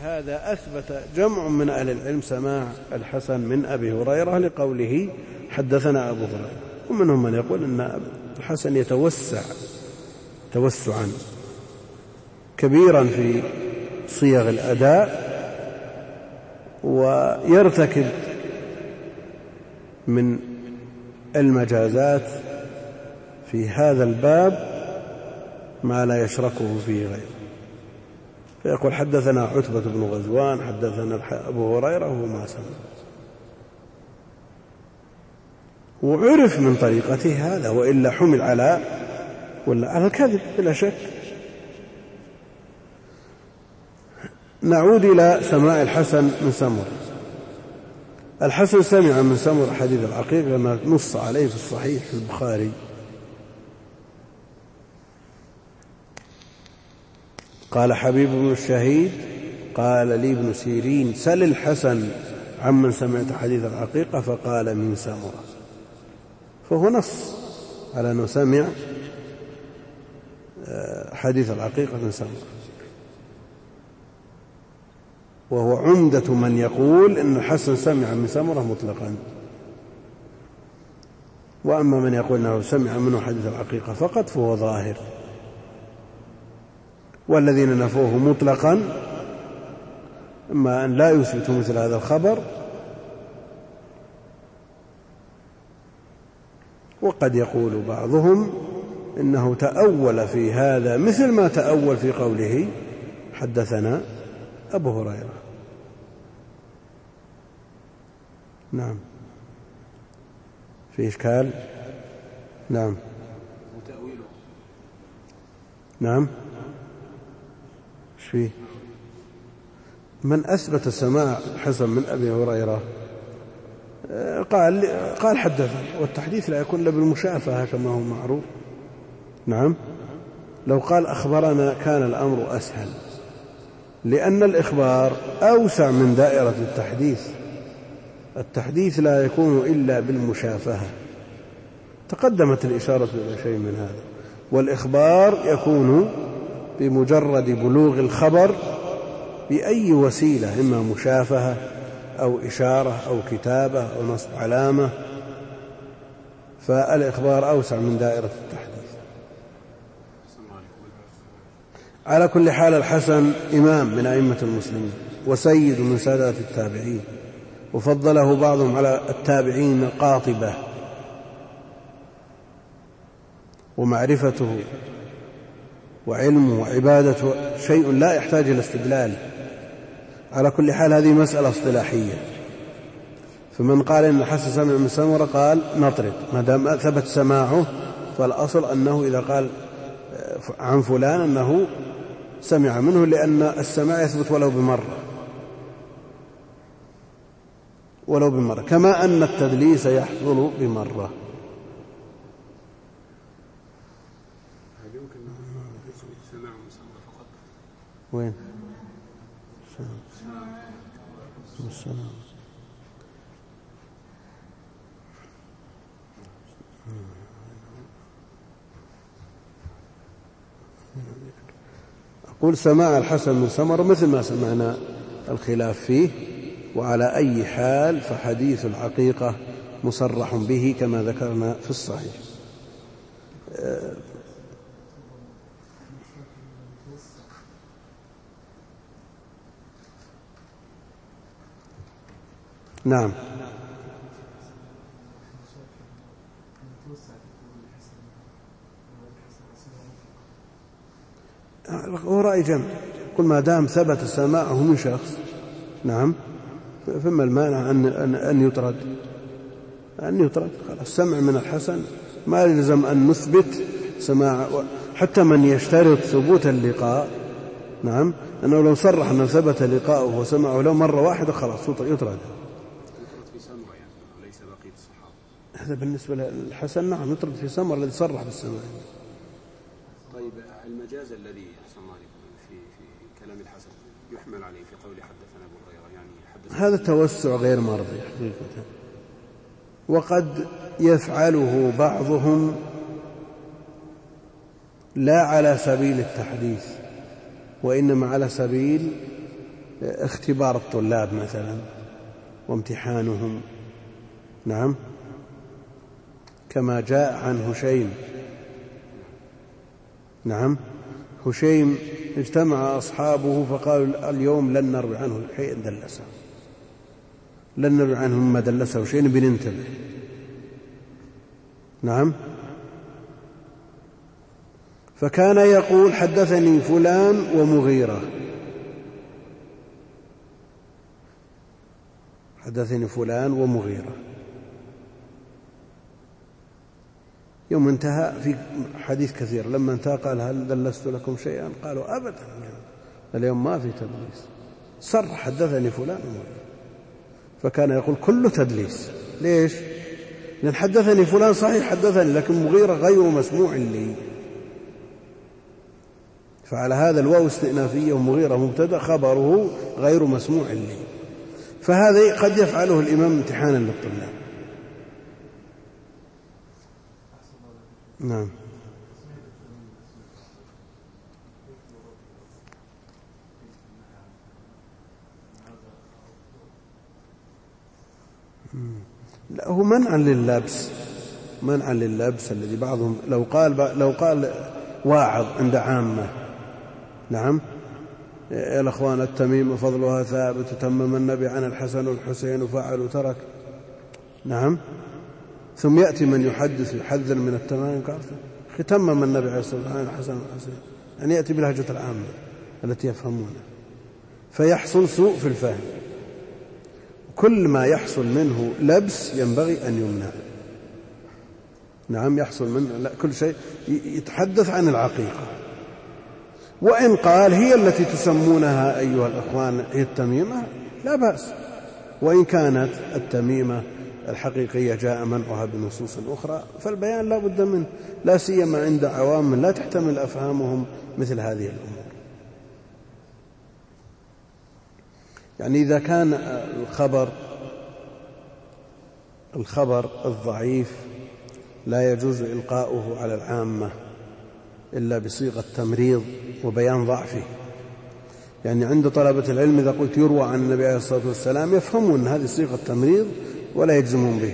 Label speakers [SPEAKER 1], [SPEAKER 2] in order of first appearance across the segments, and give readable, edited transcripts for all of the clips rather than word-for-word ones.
[SPEAKER 1] ولهذا أثبت جمع من أهل العلم سماع الحسن من أبي هريرة لقوله حدثنا أبو هريرة، ومنهم من يقول أن الحسن يتوسع توسعا كبيرا في صيغ الأداء ويرتكب من المجازات في هذا الباب ما لا يشركه فيه غيره، فيقول حدثنا عتبة بن غزوان حدثنا أبو هريرة وهو ما سمع، وعرف من طريقته هذا، وإلا حمل على الكذب بلا شك. نعود إلى سماع الحسن من سمر. الحسن سمع من سمر حديث العقيق لما نص عليه في الصحيح في البخاري. قال حبيب بن الشهيد قال لي ابن سيرين سل الحسن عمن سمعت حديث العقيقة، فقال من سمرة، فهو نص على أنه سمع حديث العقيقة من سمرة، وهو عمدة من يقول إن الحسن سمع من سمرة مطلقا. وأما من يقول أنه سمع منه حديث العقيقة فقط فهو ظاهر، والذين نفوه مطلقا إما أن لا يثبتوا مثل هذا الخبر، وقد يقول بعضهم إنه تأول في هذا مثل ما تأول في قوله حدثنا أبو هريرة. نعم في إشكال. نعم نعم فيه من أثبت سماع حسن من أبي هريرة قال حدثنا، والتحديث لا يكون إلا بالمشافهة كما هو معروف. نعم لو قال أخبرنا كان الأمر أسهل، لأن الإخبار أوسع من دائرة التحديث. التحديث لا يكون إلا بالمشافهة، تقدمت الإشارة إلى شيء من هذا، والإخبار يكون بمجرد بلوغ الخبر بأي وسيلة، إما مشافهة أو إشارة أو كتابة أو نصب علامة، فالإخبار أوسع من دائرة التحديث. على كل حال الحسن إمام من أئمة المسلمين وسيد من سادات التابعين، وفضله بعضهم على التابعين قاطبة، ومعرفته وعلمه وعبادته شيء لا يحتاج إلى استدلال. على كل حال هذه مسألة اصطلاحية، فمن قال إن الحسن سمع من سمرة قال نطرد، ما دام ثبت سماعه فالأصل أنه إذا قال عن فلان أنه سمع منه، لأن السماع يثبت ولو بمرة، كما أن التدليس يحصل بمرة.
[SPEAKER 2] هل يمكن سماع من سمرة فقط؟
[SPEAKER 1] وين؟ السلام. أقول سماع الحسن من سمرة مثل ما سمعنا الخلاف فيه، وعلى أي حال فحديث العقيقة مصرح به كما ذكرنا في الصحيح. نعم هو رأي جمع، كل ما دام ثبت سماعه من شخص نعم فما المانع أن يطرد خلاص. السمع من الحسن ما يلزم أن نثبت سماع، حتى من يشترط ثبوت اللقاء نعم أنه لو صرح أنه ثبت لقاؤه وسمعه له مرة واحدة خلاص يطرد. هذا بالنسبة للحسن نعم يطرد في سمر الذي صرح بالسماع.
[SPEAKER 2] طيب المجاز الذي في كلام الحسن يحمل عليه في قول حدثنا أبو هريرة، يعني
[SPEAKER 1] هذا توسع غير مرضي حقيقة، وقد يفعله بعضهم لا على سبيل التحديث، وإنما على سبيل اختبار الطلاب مثلا وامتحانهم. نعم، كما جاء عن هشيم. نعم، هشيم اجتمع أصحابه فقالوا اليوم لن نروي عنه شيئا دلسه، لن نروي عنه مما دلسه شيئا بننتبه. نعم، فكان يقول حدثني فلان ومغيرة، حدثني فلان ومغيرة. يوم انتهى في حديث كثير، لما انتهى قال هل دلست لكم شيئا؟ قالوا أبدا، اليوم ما في تدليس، صرح حدثني فلان ومغيرة. فكان يقول كله تدليس. ليش؟ لأن حدثني فلان صحيح حدثني، لكن مغيرة غير مسموع لي، فعلى هذا الواو استئنافية ومغيرة مبتدأ خبره غير مسموع لي. فهذا قد يفعله الإمام امتحانا للطلاب. نعم. لا، هو منعا لللبس، منعا لللبس الذي بعضهم لو قال واعظ عند عامة، نعم، يا الأخوان التميم فضلها ثابت، تمم النبي عن الحسن والحسين وفعل وترك، نعم، ثم يأتي من يحدث يحذر من التمام، قال تمم النبي عليه الصلاة والسلام عن الحسن والحسين، يعني يأتي بلهجة العامة التي يفهمونها، فيحصل سوء في الفهم. كل ما يحصل منه لبس ينبغي أن يمنع. نعم، يحصل منه لا كل شيء يتحدث عن العقيقة، وإن قال هي التي تسمونها أيها الأخوان هي التميمة لا بأس، وإن كانت التميمة الحقيقية جاء منعها بنصوص أخرى، فالبيان لا بد منه، لا سيما عند عوام لا تحتمل أفهامهم مثل هذه الأمور. يعني إذا كان الخبر الضعيف لا يجوز إلقاؤه على العامة إلا بصيغة تمريض وبيان ضعفه، يعني عند طلبة العلم إذا قلت يروى عن النبي عليه الصلاة والسلام يفهمون أن هذه صيغة تمريض ولا يجزمون به.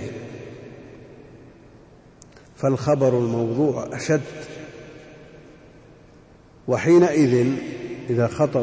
[SPEAKER 1] فالخبر الموضوع أشد، وحينئذ إذا خطب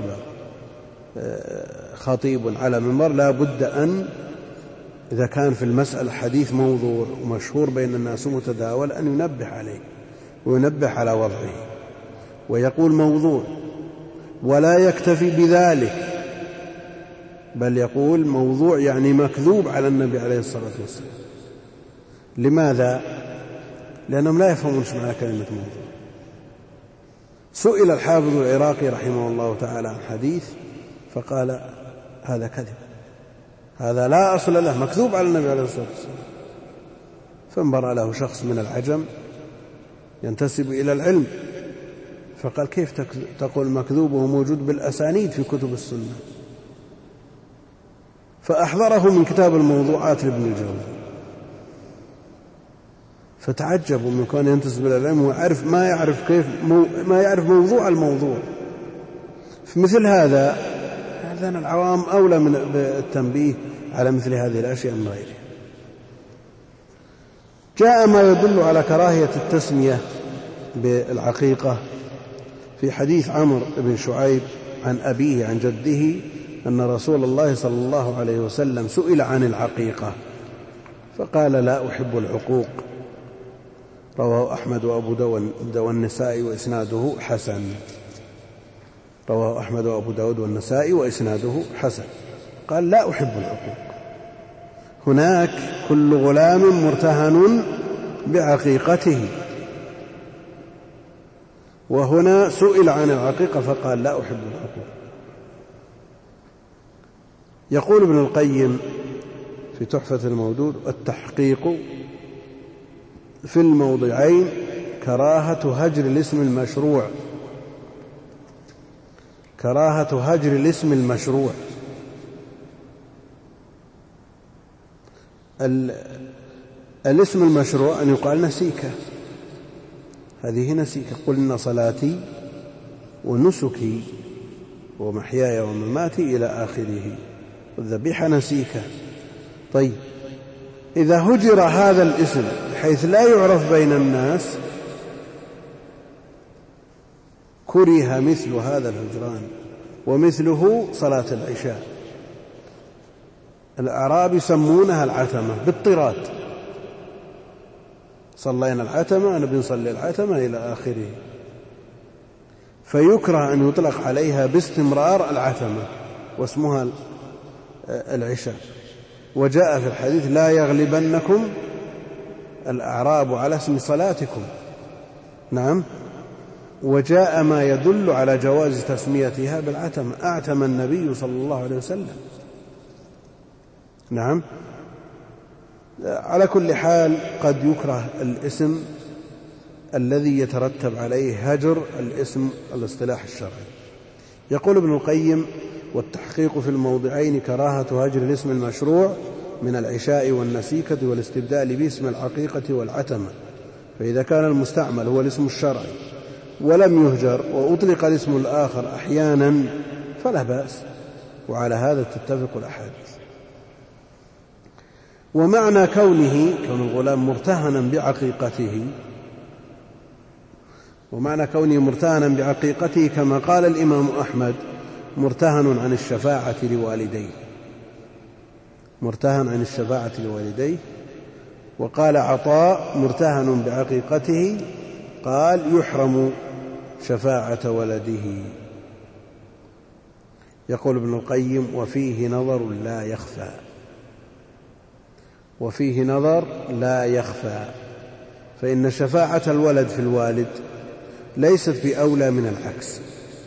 [SPEAKER 1] خطيب على منبر لا بد أن إذا كان في المسألة حديث موضوع ومشهور بين الناس متداول أن ينبه عليه وينبه على وضعه ويقول موضوع، ولا يكتفي بذلك بل يقول موضوع يعني مكذوب على النبي عليه الصلاة والسلام. لماذا؟ لأنهم لا يفهمون معنى كلمة موضوع. سئل الحافظ العراقي رحمه الله تعالى عن حديث فقال هذا كذب، هذا لا أصل له، مكذوب على النبي عليه الصلاة والسلام. فانبرأ له شخص من العجم ينتسب إلى العلم فقال كيف تقول مكذوب وهو موجود بالأسانيد في كتب السنة؟ فأحضره من كتاب الموضوعات لابن الجوزي، فتعجبوا من كون ينتسب إلى العلم ويعرف ما يعرف موضوع الموضوع. في مثل هذا العوام أولى من التنبيه على مثل هذه الأشياء من غيرها. جاء ما يدل على كراهية التسمية بالعقيقة في حديث عمرو بن شعيب عن أبيه عن جده أن رسول الله صلى الله عليه وسلم سئل عن العقيقة فقال لا أحب العقوق، رواه أحمد وأبو داود والنسائي وإسناده حسن. رواه أحمد وأبو داود والنسائي وإسناده حسن. قال لا أحب العقوق. هناك كل غلام مرتهن بعقيقته، وهنا سئل عن العقيقة فقال لا أحب العقوق. يقول ابن القيم في تحفة المودود التحقيق في الموضعين كراهة هجر الاسم المشروع، كراهة هجر الاسم المشروع. الاسم المشروع أن يقال نسيكة، هذه نسيكة، قل إن صلاتي ونسكي ومحياي ومماتي إلى آخره، والذبيحة نسيكا. طيب إذا هجر هذا الاسم بحيث لا يعرف بين الناس كره مثل هذا الهجران، ومثله صلاة العشاء. الأعراب يسمونها العتمة باضطراد، صلينا العتمة، نبي نصلي العتمة إلى آخره، فيكره أن يطلق عليها باستمرار العتمة واسمها العشاء. وجاء في الحديث لا يغلبنكم الأعراب على اسم صلاتكم. نعم. وجاء ما يدل على جواز تسميتها بالعتمة، أعتم النبي صلى الله عليه وسلم. نعم. على كل حال قد يكره الاسم الذي يترتب عليه هجر الاسم الاصطلاح الشرعي. يقول ابن القيم: والتحقيق في الموضعين كراهة هجر الاسم المشروع من العشاء والنسيكة والاستبدال باسم العقيقة والعتمة، فإذا كان المستعمل هو الاسم الشرعي ولم يهجر وأطلق الاسم الآخر أحيانا فلا بأس، وعلى هذا تتفق الأحاديث. ومعنى كون الغلام مرتهنا بعقيقته، ومعنى كونه مرتهنا بعقيقته كما قال الإمام أحمد: مرتهن عن الشفاعة لوالديه، مرتهن عن الشفاعة لوالديه. وقال عطاء: مرتهن بعقيقته، قال يحرم شفاعة ولده. يقول ابن القيم: وفيه نظر لا يخفى، وفيه نظر لا يخفى، فإن شفاعة الولد في الوالد ليست بأولى من العكس.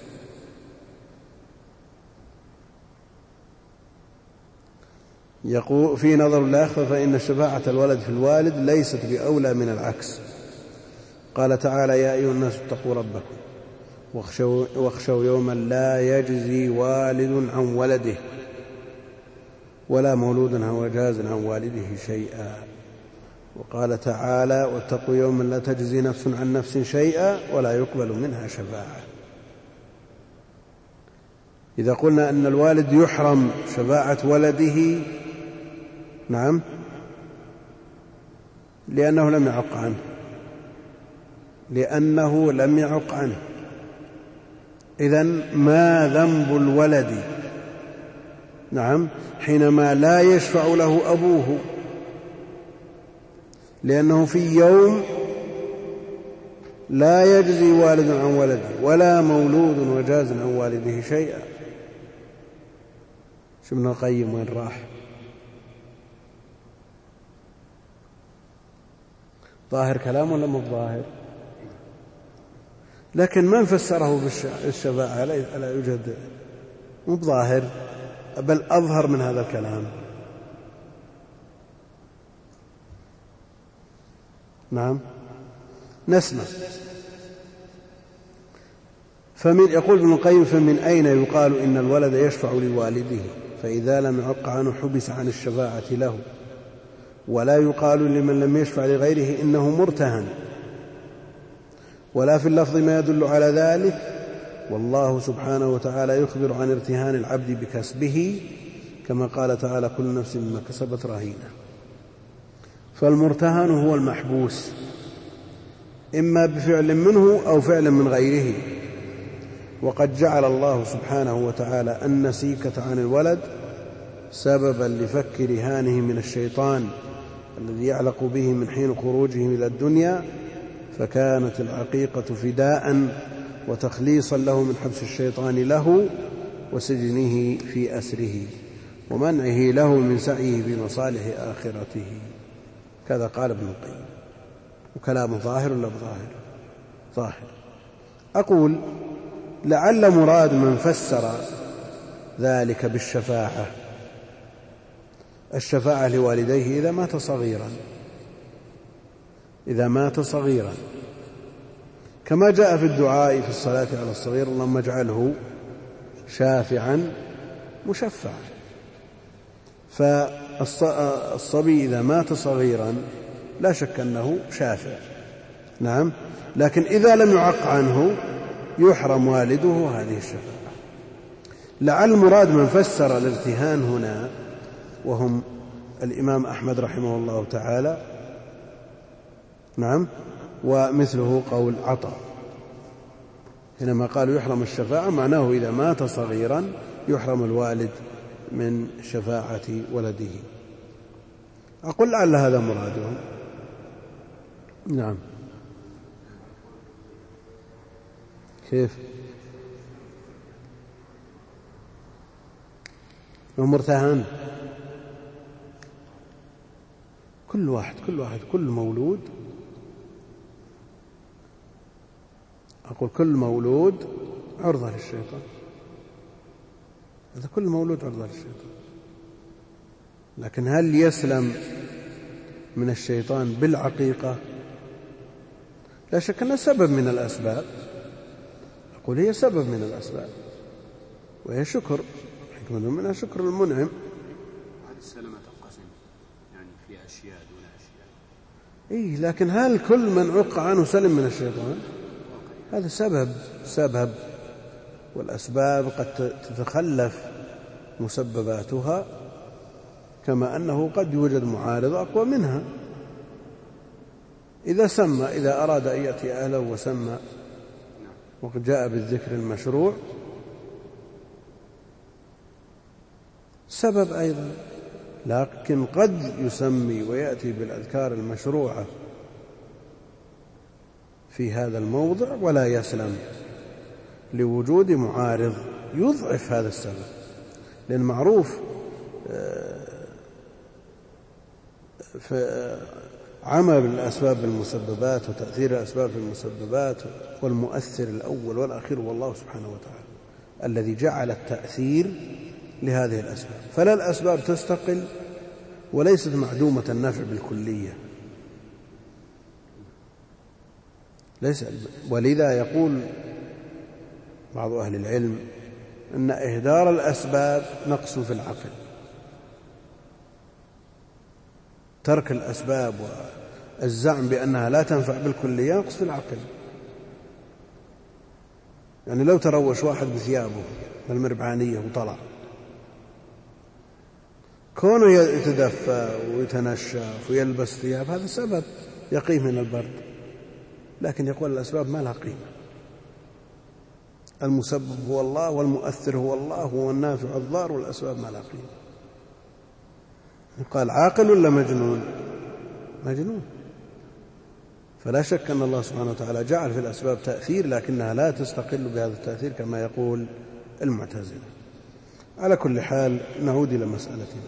[SPEAKER 1] يقول في نظر لا يخفى فإن شفاعة الولد في الوالد ليست بأولى من العكس. قال تعالى: يا أيها الناس اتقوا ربكم واخشوا يوما لا يجزي والد عن ولده ولا مولود هو جاز عن والده شيئا. وقال تعالى: واتقوا يوما لا تجزي نفس عن نفس شيئا ولا يقبل منها شفاعة. إذا قلنا أن الوالد يحرم شفاعة ولده، نعم، لأنه لم يعق عنه، لأنه لم يعق عنه. إذن ما ذنب الولد، نعم، حينما لا يشفع له أبوه؟ لأنه في يوم لا يجزي والد عن ولده ولا مولود وجاز عن والده شيئا. شو ابن القيم وين راح؟ ظاهر كلام ولا مو ظاهر؟ لكن من فسره بالشفاعة لا يوجد، مو ظاهر بل أظهر من هذا الكلام. نعم، نسمع. يقول ابن القيم: فمن أين يقال إن الولد يشفع لوالده؟ فإذا لم يعق عنه حبس عن الشفاعة له، ولا يقال لمن لم يشفع لغيره إنه مرتهن، ولا في اللفظ ما يدل على ذلك. والله سبحانه وتعالى يخبر عن ارتهان العبد بكسبه كما قال تعالى: كل نفس بما كسبت رهينة. فالمرتهن هو المحبوس، إما بفعل منه أو فعل من غيره. وقد جعل الله سبحانه وتعالى النسيكة عن الولد سببا لفك رهانه من الشيطان الذي يعلق به من حين خروجه إلى الدنيا، فكانت العقيقة فداء وتخليصا له من حبس الشيطان له وسجنه في أسره ومنعه له من سعيه بمصالح آخرته. كذا قال ابن القيم. وكلام ظاهر ولا بظاهر؟ ظاهر. أقول: لعل مراد من فسر ذلك بالشفاعة الشفاعة لوالديه إذا مات صغيرا، إذا مات صغيرا، كما جاء في الدعاء في الصلاة على الصغير: اللهم اجعله شافعا مشفعا. فالصبي إذا مات صغيرا لا شك أنه شافع، نعم، لكن إذا لم يعق عنه يحرم والده هذه الشفاعة. لعل المراد من فسر الارتهان هنا وهم الإمام أحمد رحمه الله تعالى، نعم، ومثله قول عطاء حينما قالوا يحرم الشفاعة، معناه إذا مات صغيرا يحرم الوالد من شفاعة ولده. أقول لعل هذا مرادهم. نعم. كيف؟ ومرتهن كل واحد كل مولود، أقول كل مولود عرضة للشيطان، هذا كل مولود عرضة للشيطان. لكن هل يسلم من الشيطان بالعقيقة؟ لا شك أنها سبب من الأسباب، أقول هي سبب من الأسباب، وهي شكر، حكمة منها شكر المنعم.
[SPEAKER 2] هذه السلامة تنقسم يعني في أشياء دون أشياء.
[SPEAKER 1] إيه، لكن هل كل من عق عنه سلم من الشيطان؟ هذا سبب، والأسباب قد تتخلف مسبباتها، كما أنه قد يوجد معارض أقوى منها. إذا أراد أن يأتي أهله وسمى وقد جاء بالذكر المشروع سبب أيضا، لكن قد يسمي ويأتي بالأذكار المشروعة في هذا الموضع ولا يسلم لوجود معارض يضعف هذا السبب. لأن معروف في عمل الأسباب بالمسببات وتأثير الأسباب في المسببات، والمؤثر الأول والأخير والله سبحانه وتعالى الذي جعل التأثير لهذه الأسباب. فلا الأسباب تستقل وليست معدومة النفع بالكلية، ولذا يقول بعض أهل العلم أن إهدار الأسباب نقص في العقل. ترك الأسباب والزعم بأنها لا تنفع بالكلية نقص في العقل. يعني لو تروش واحد بثيابه بالمربعانية وطلع، كونه يتدفى ويتنشف ويلبس ثياب هذا سبب يقيه من البرد، لكن يقول الأسباب ما لها قيمة. المسبب هو الله والمؤثر هو الله، هو النافع الضار، والأسباب ما لها قيمة. قال عاقل ولا مجنون؟ مجنون. فلا شك أن الله سبحانه وتعالى جعل في الأسباب تأثير، لكنها لا تستقل بهذا التأثير كما يقول المعتزلة. على كل حال نعود إلى مسألتنا.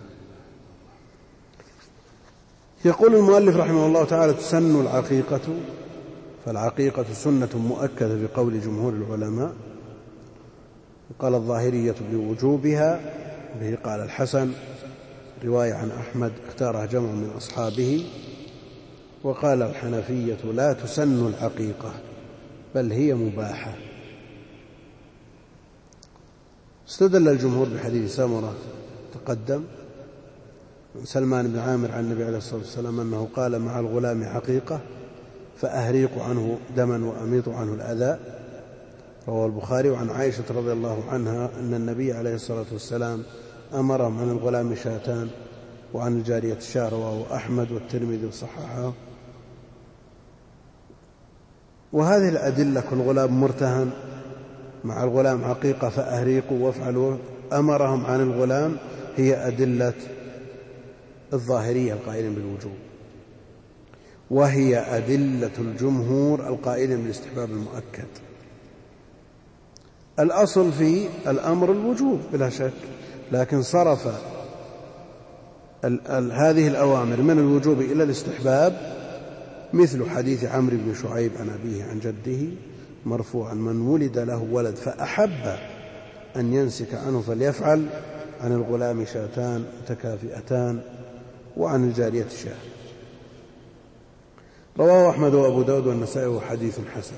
[SPEAKER 1] يقول المؤلف رحمه الله تعالى: تسن العقيقة، فالعقيقة سنة مؤكدة بقول جمهور العلماء. وقال الظاهرية بوجوبها، به قال الحسن، رواية عن أحمد اختارها جمع من أصحابه. وقال الحنفية لا تسن العقيقة بل هي مباحة. استدل الجمهور بحديث سمرة تقدم سلمان بن عامر عن النبي عليه الصلاة والسلام أنه قال: مع الغلام عقيقة فأهريق عنه دما وأميط عنه الأذى، رواه البخاري. وعن عائشة رضي الله عنها أن النبي عليه الصلاة والسلام أمرهم عن الغلام شاتان وعن الجارية شاة، رواه أحمد والترمذي وصححه. وهذه الأدلة: كل غلام مرتهن، مع الغلام عقيقة فأهريقوا وافعلوا، أمرهم عن الغلام، هي أدلة الظاهرية القائلين بالوجوب، وهي أدلة الجمهور القائلين بالاستحباب المؤكد. الأصل في الأمر الوجوب بلا شك، لكن صرف هذه الأوامر من الوجوب إلى الاستحباب، مثل حديث عمرو بن شعيب عن أبيه عن جده مرفوعا: من ولد له ولد فأحب أن ينسك عنه فليفعل، عن الغلام شاتان متكافئتان، وعن الجارية شاة. رواه أحمد وأبو داود والنسائي وحديث حسن.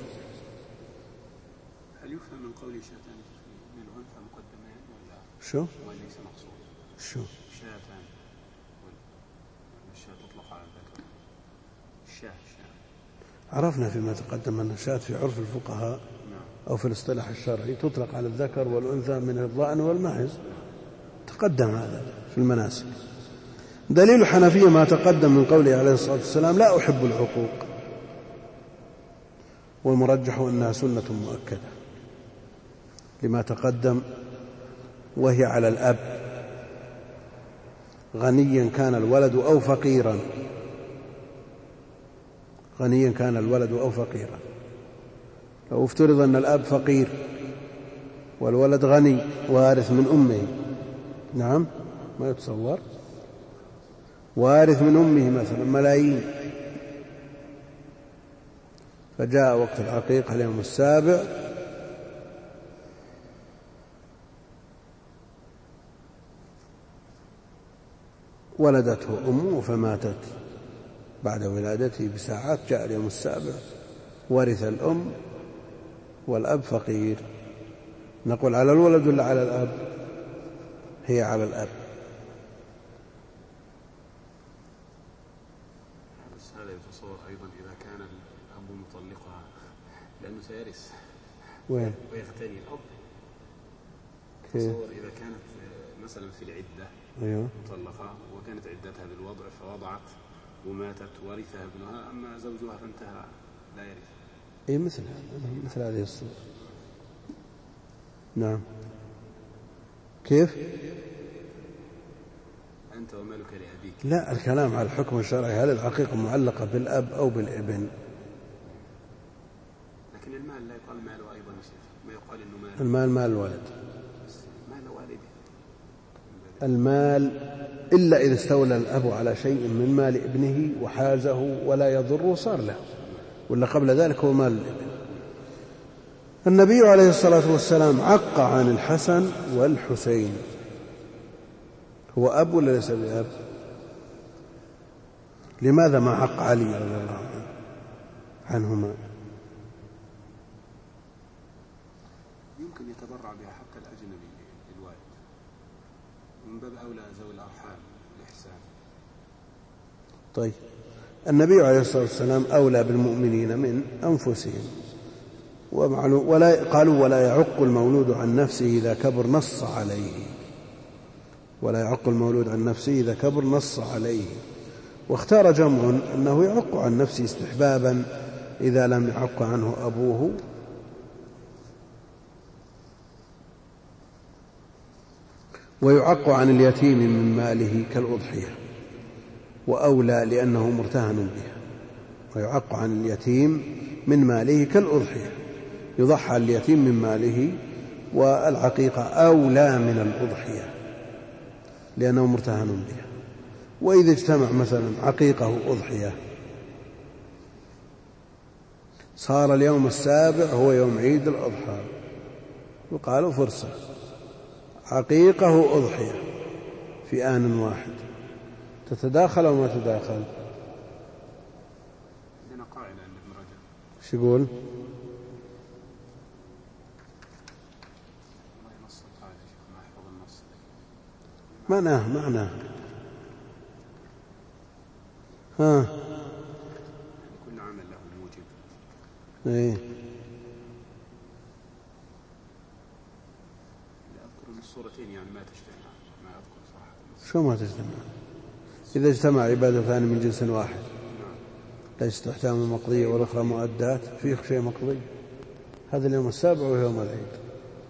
[SPEAKER 2] هل يفهم من قول شاتان من الأنثى مقدمين ولا
[SPEAKER 1] شو؟
[SPEAKER 2] وليس مقصود؟
[SPEAKER 1] شو؟
[SPEAKER 2] شاتان، والشاة تطلق على الذكر. الشاة
[SPEAKER 1] عرفنا فيما تقدم أن الشاة في عرف الفقهاء أو في الاصطلاح الشرعي تطلق على الذكر والأنثى من الضأن والماعز، تقدم هذا في المناسك. دليل الحنفية ما تقدم من قوله عليه الصلاة والسلام لا أحب العقوق، والمرجح أنها سنة مؤكدة لما تقدم، وهي على الأب غنيا كان الولد أو فقيرا، غنيا كان الولد أو فقيرا. لو افترض أن الأب فقير والولد غني وارث من أمه، نعم ما يتصور، وارث من أمه مثلا ملايين، فجاء وقت العقيقة اليوم السابع ولدته أمه فماتت بعد ولادته بساعات، جاء اليوم السابع ورث الأم والأب فقير، نقول على الولد ولا على الأب؟ هي على الأب.
[SPEAKER 2] بس هذا يتصور أيضا إذا كان الأب مطلقها لأنه سيرث
[SPEAKER 1] وين؟
[SPEAKER 2] ويغتني الأب. تصور إذا كانت مثلا في العدة
[SPEAKER 1] أيوه
[SPEAKER 2] مطلقة وكانت عدتها بالوضع فوضعت وماتت ورثها ابنها، أما زوجها فانتهى لا يرث.
[SPEAKER 1] إيه مثل هذه الصورة. نعم. كيف؟
[SPEAKER 2] أنت ومالك لأبيك.
[SPEAKER 1] لا، الكلام على الحكم الشرعي، هل العقيقة معلقة بالأب أو بالابن؟
[SPEAKER 2] لكن المال لا يقال ماله أيضا يا شيخ، ما يقال إنه مال.
[SPEAKER 1] المال مال الولد،
[SPEAKER 2] مال والده.
[SPEAKER 1] المال إلا إذا استولى الأب على شيء من مال ابنه وحازه ولا يضره صار له، ولا قبل ذلك هو مال الابن. النبي عليه الصلاة والسلام عق عن الحسن والحسين، هو أب ولا ليس بأب؟ لماذا ما عق علي رضي الله عنهما؟
[SPEAKER 2] يمكن يتبرع بها حتى الأجنبي للوالد، من باب أولى ذوي الأرحام الإحسان.
[SPEAKER 1] طيب، النبي عليه الصلاة والسلام أولى بالمؤمنين من أنفسهم، قالوا ولا يعق المولود عن نفسه إذا كبر نص عليه، ولا يعق المولود عن نفسه إذا كبر نص عليه. واختار جمع أنه يعق عن نفسه استحبابا إذا لم يعق عنه أبوه، ويعق عن اليتيم من ماله كالأضحية، وأولى لأنه مرتهن بها. ويعق عن اليتيم من ماله كالأضحية، يضحى اليتيم من ماله، والعقيقة أولى من الأضحية لأنه مرتهن بها. وإذا اجتمع مثلا عقيقة وأضحية صار اليوم السابع هو يوم عيد الأضحى، وقالوا فرصة عقيقة وأضحية في آن واحد، تتداخل أو ما تتداخل؟
[SPEAKER 2] عندنا قاعدة عند ابن رجب.
[SPEAKER 1] شو يقول؟ معناه ها
[SPEAKER 2] كل عمل له موجب.
[SPEAKER 1] ايه،
[SPEAKER 2] أذكر من الصورتين يعني ما تجتمع، ما أذكر صراحة.
[SPEAKER 1] شو ما تجتمع؟ إذا اجتمع عبادتان من جنس واحد ليست إحداهما مقضية والأخرى مؤدات، فيه شيء مقضي. هذا اليوم السابع ويوم العيد.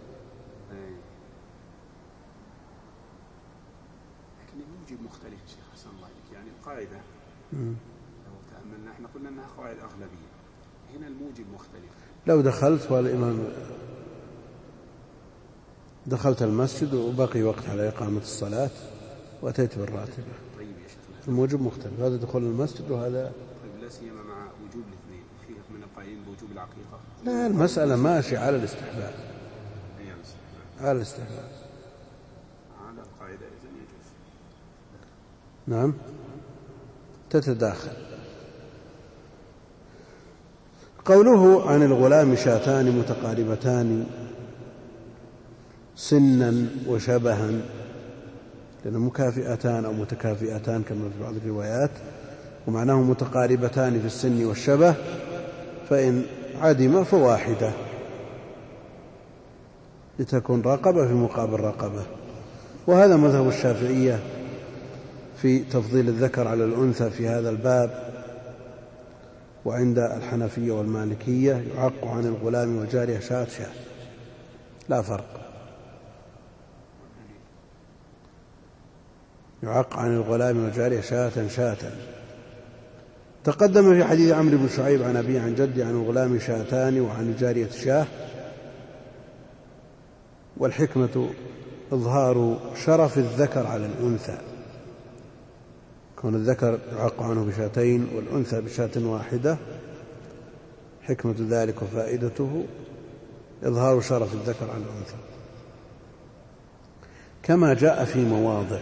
[SPEAKER 2] مختلف شيخ حسن الله عليك، يعني القاعدة لو تأملنا احنا قلنا انها قواعد أغلبية، هنا الموجب مختلف.
[SPEAKER 1] لو دخلت والإمام دخلت المسجد وبقي وقت على إقامة الصلاة وأتيت بالراتبة،
[SPEAKER 2] طيب يا شيخ
[SPEAKER 1] الموجب مختلف، هذا دخول المسجد وهذا.
[SPEAKER 2] طيب لا سيما مع وجوب الاثنين، فيه من القائلين بوجوب العقيقة.
[SPEAKER 1] لا، المسألة ماشي على الاستحباب، على الاستحباب.
[SPEAKER 2] هذا القاعدة إذن يجوز.
[SPEAKER 1] نعم، تتداخل. قوله عن الغلام شاتان متقاربتان سنا وشبها، لأن مكافئتان أو متكافئتان كما في بعض الروايات، ومعناه متقاربتان في السن والشبه، فإن عدم فواحدة لتكون رقبة في مقابل رقبة. وهذا مذهب الشافعية في تفضيل الذكر على الأنثى في هذا الباب. وعند الحنفية والمالكية يعق عن الغلام والجارية شاة شاة، لا فرق. يعق عن الغلام والجارية شاة شاة. تقدم في حديث عمرو بن شعيب عن أبيه عن جدي عن الغلام شاتان وعن الجارية شاه. والحكمة إظهار شرف الذكر على الأنثى، كون الذكر يعق عنه بشاتين والأنثى بشاة واحدة، حكمة ذلك وفائدته إظهار شرف الذكر على الأنثى، كما جاء في مواضع،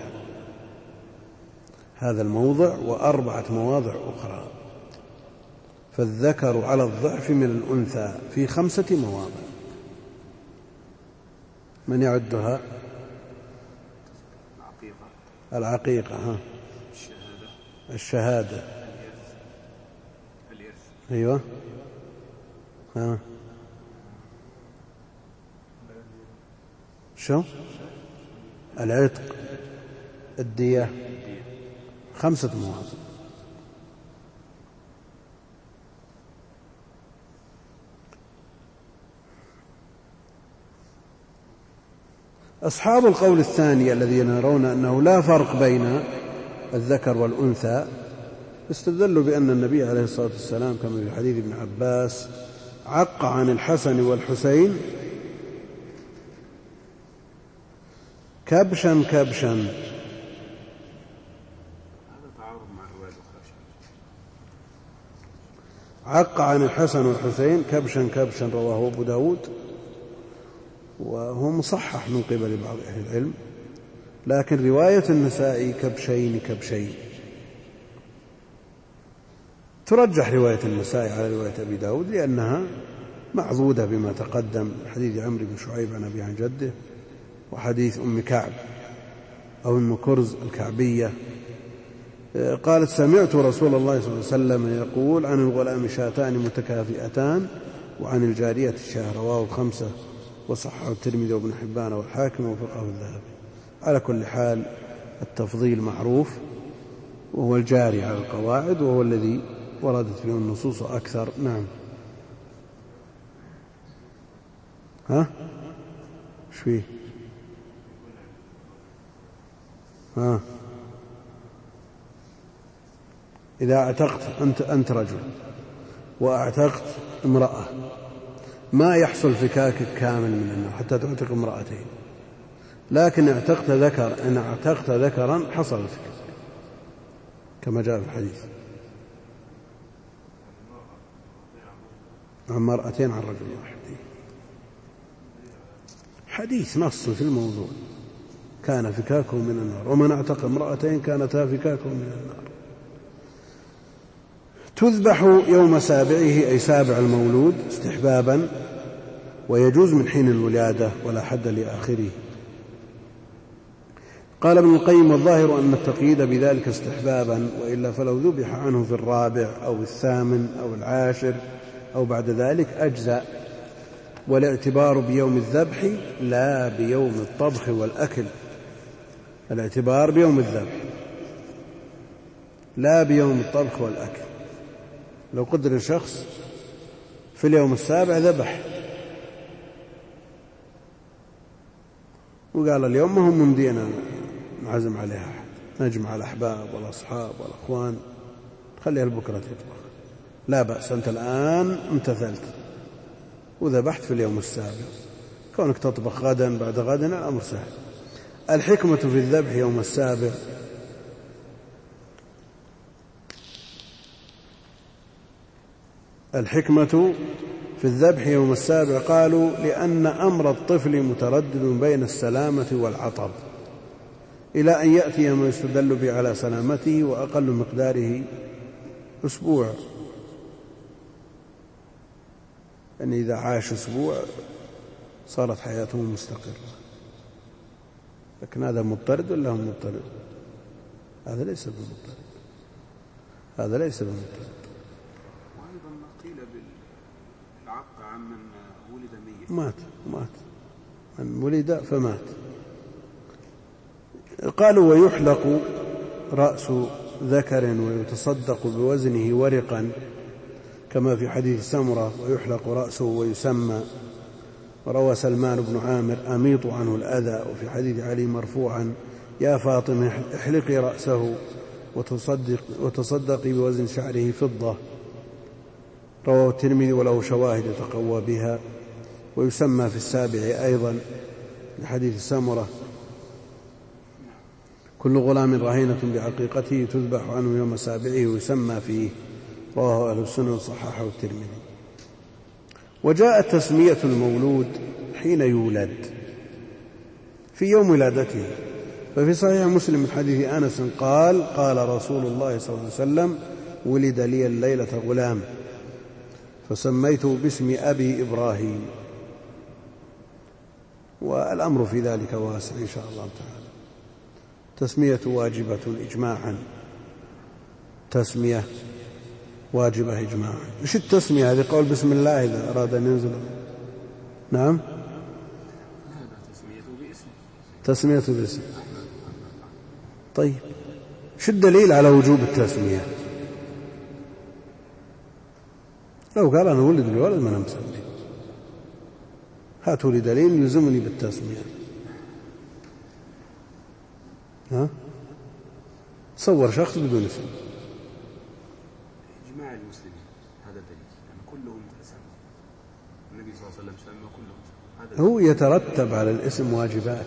[SPEAKER 1] هذا الموضع و4 مواضع أخرى. فالذكر على الضعف من الأنثى في 5 مواضع. من يعدها؟ العقيقة، الشهادة، أيوة، شو؟ العتق، الدية، 5 مواضع. أصحاب القول الثاني الذين يرون أنه لا فرق بين الذكر والأنثى استدلوا بأن النبي عليه الصلاة والسلام كما في حديث ابن عباس عق عن الحسن والحسين كبشا كبشا.
[SPEAKER 2] هذا تعارض مع الرواية الأخرى.
[SPEAKER 1] عق عن الحسن والحسين كبشا كبشا رواه أبو داود، وهو مصحح من قبل بعض أهل العلم، لكن رواية النسائي كبشين كبشين. ترجح رواية النسائي على رواية أبي داود لأنها معضودة بما تقدم، حديث عمرو بن شعيب عن أبي عن جده، وحديث أم كعب أو أم كرز الكعبية قالت سمعت رسول الله صلى الله عليه وسلم يقول عن الغلام شاتان متكافئتان وعن الجارية شاه، رواه 5 وصححه الترمذي وابن حبان والحاكم ووفقه الذهبي. على كل حال التفضيل معروف، وهو الجاري على القواعد، وهو الذي وردت فيه النصوص أكثر. نعم. شو فيه؟ إذا اعتقت أنت رجل واعتقت امرأة ما يحصل فكاكك كامل من النار حتى تعتق امرأتين، لكن اعتقت ذكر، إن اعتقت ذكرا حصل الفكاك كما جاء في الحديث عن مرأتين عن رجل واحد، حديث نص في الموضوع، كان فكاكه من النار، ومن اعتق امرأتين كانتا فكاكه من النار. تذبح يوم سابعه أي سابع المولود استحبابا، ويجوز من حين الولادة ولا حد لآخره. قال ابن القيم والظاهر أن التقييد بذلك استحبابا، وإلا فلو ذبح عنه في 4 أو 8 أو 10 أو بعد ذلك أجزأ، والاعتبار بيوم الذبح لا بيوم الطبخ والأكل. الاعتبار بيوم الذبح لا بيوم الطبخ والأكل. لو قدر شخص في اليوم السابع ذبح وقال اليوم ما هم ممدينا نعزم عليها أحد، نجمع الأحباب والأصحاب والأخوان، خليها لبكرة تطبخ، لا بأس، أنت الآن امتثلت وذبحت في اليوم السابع، كونك تطبخ غدا بعد غد الأمر سهل. الحكمة في الذبح يوم السابع الحكمة في الذبح يوم السابع قالوا لأن أمر الطفل متردد بين السلامة والعطب، إلى أن يأتي ما يستدل به على سلامته، وأقل مقداره أسبوع، أن إذا عاش أسبوع صارت حياته مستقرة. لكن هذا مضطرد ولا هم مضطرد؟ هذا ليس بمضطرد، هذا ليس بمضطرد.
[SPEAKER 2] وأيضا ما قيل بالعق عمن ولد ميت،
[SPEAKER 1] مات أن ولد فمات. قالوا ويحلق رأس ذكر ويتصدق بوزنه ورقا كما في حديث سمرة ويحلق رأسه ويسمى. وروى سلمان بن عامر أميط عنه الأذى. وفي حديث علي مرفوعا يا فاطمة احلقي رأسه وتصدقي بوزن شعره فضة. رواه الترمذي وله شواهد يتقوى بها. ويسمى في السابع أيضا لحديث سمرة كل غلام رهينة بعقيقته تذبح عنه يوم سابعه ويسمى فيه. رواه أهل السنة وصححه الترمذي. وجاءت تسمية المولود حين يولد في يوم ولادته. ففي صحيح مسلم من حديث أنس قال قال رسول الله صلى الله عليه وسلم ولد لي الليلة غلام فسميته باسم أبي إبراهيم. والأمر في ذلك واسع إن شاء الله تعالى. تسمية واجبة إجماعا. تسمية واجبة إجماعا. إيش التسمية هذه؟ قول بسم الله إذا أراد أن ينزل. نعم تسمية باسم. طيب إيش الدليل على وجوب التسمية؟ لو قال أنا ولد لي ولد ما أنا مسمي، هاتوا لي دليل يلزمني بالتسمية. ها؟ صور شخص بدون اسم.
[SPEAKER 2] إجماع المسلمين هذا دليل يعني كلهم تسمى. النبي صلى الله عليه وسلم سمى كلهم.
[SPEAKER 1] هو يترتب على الاسم واجبات،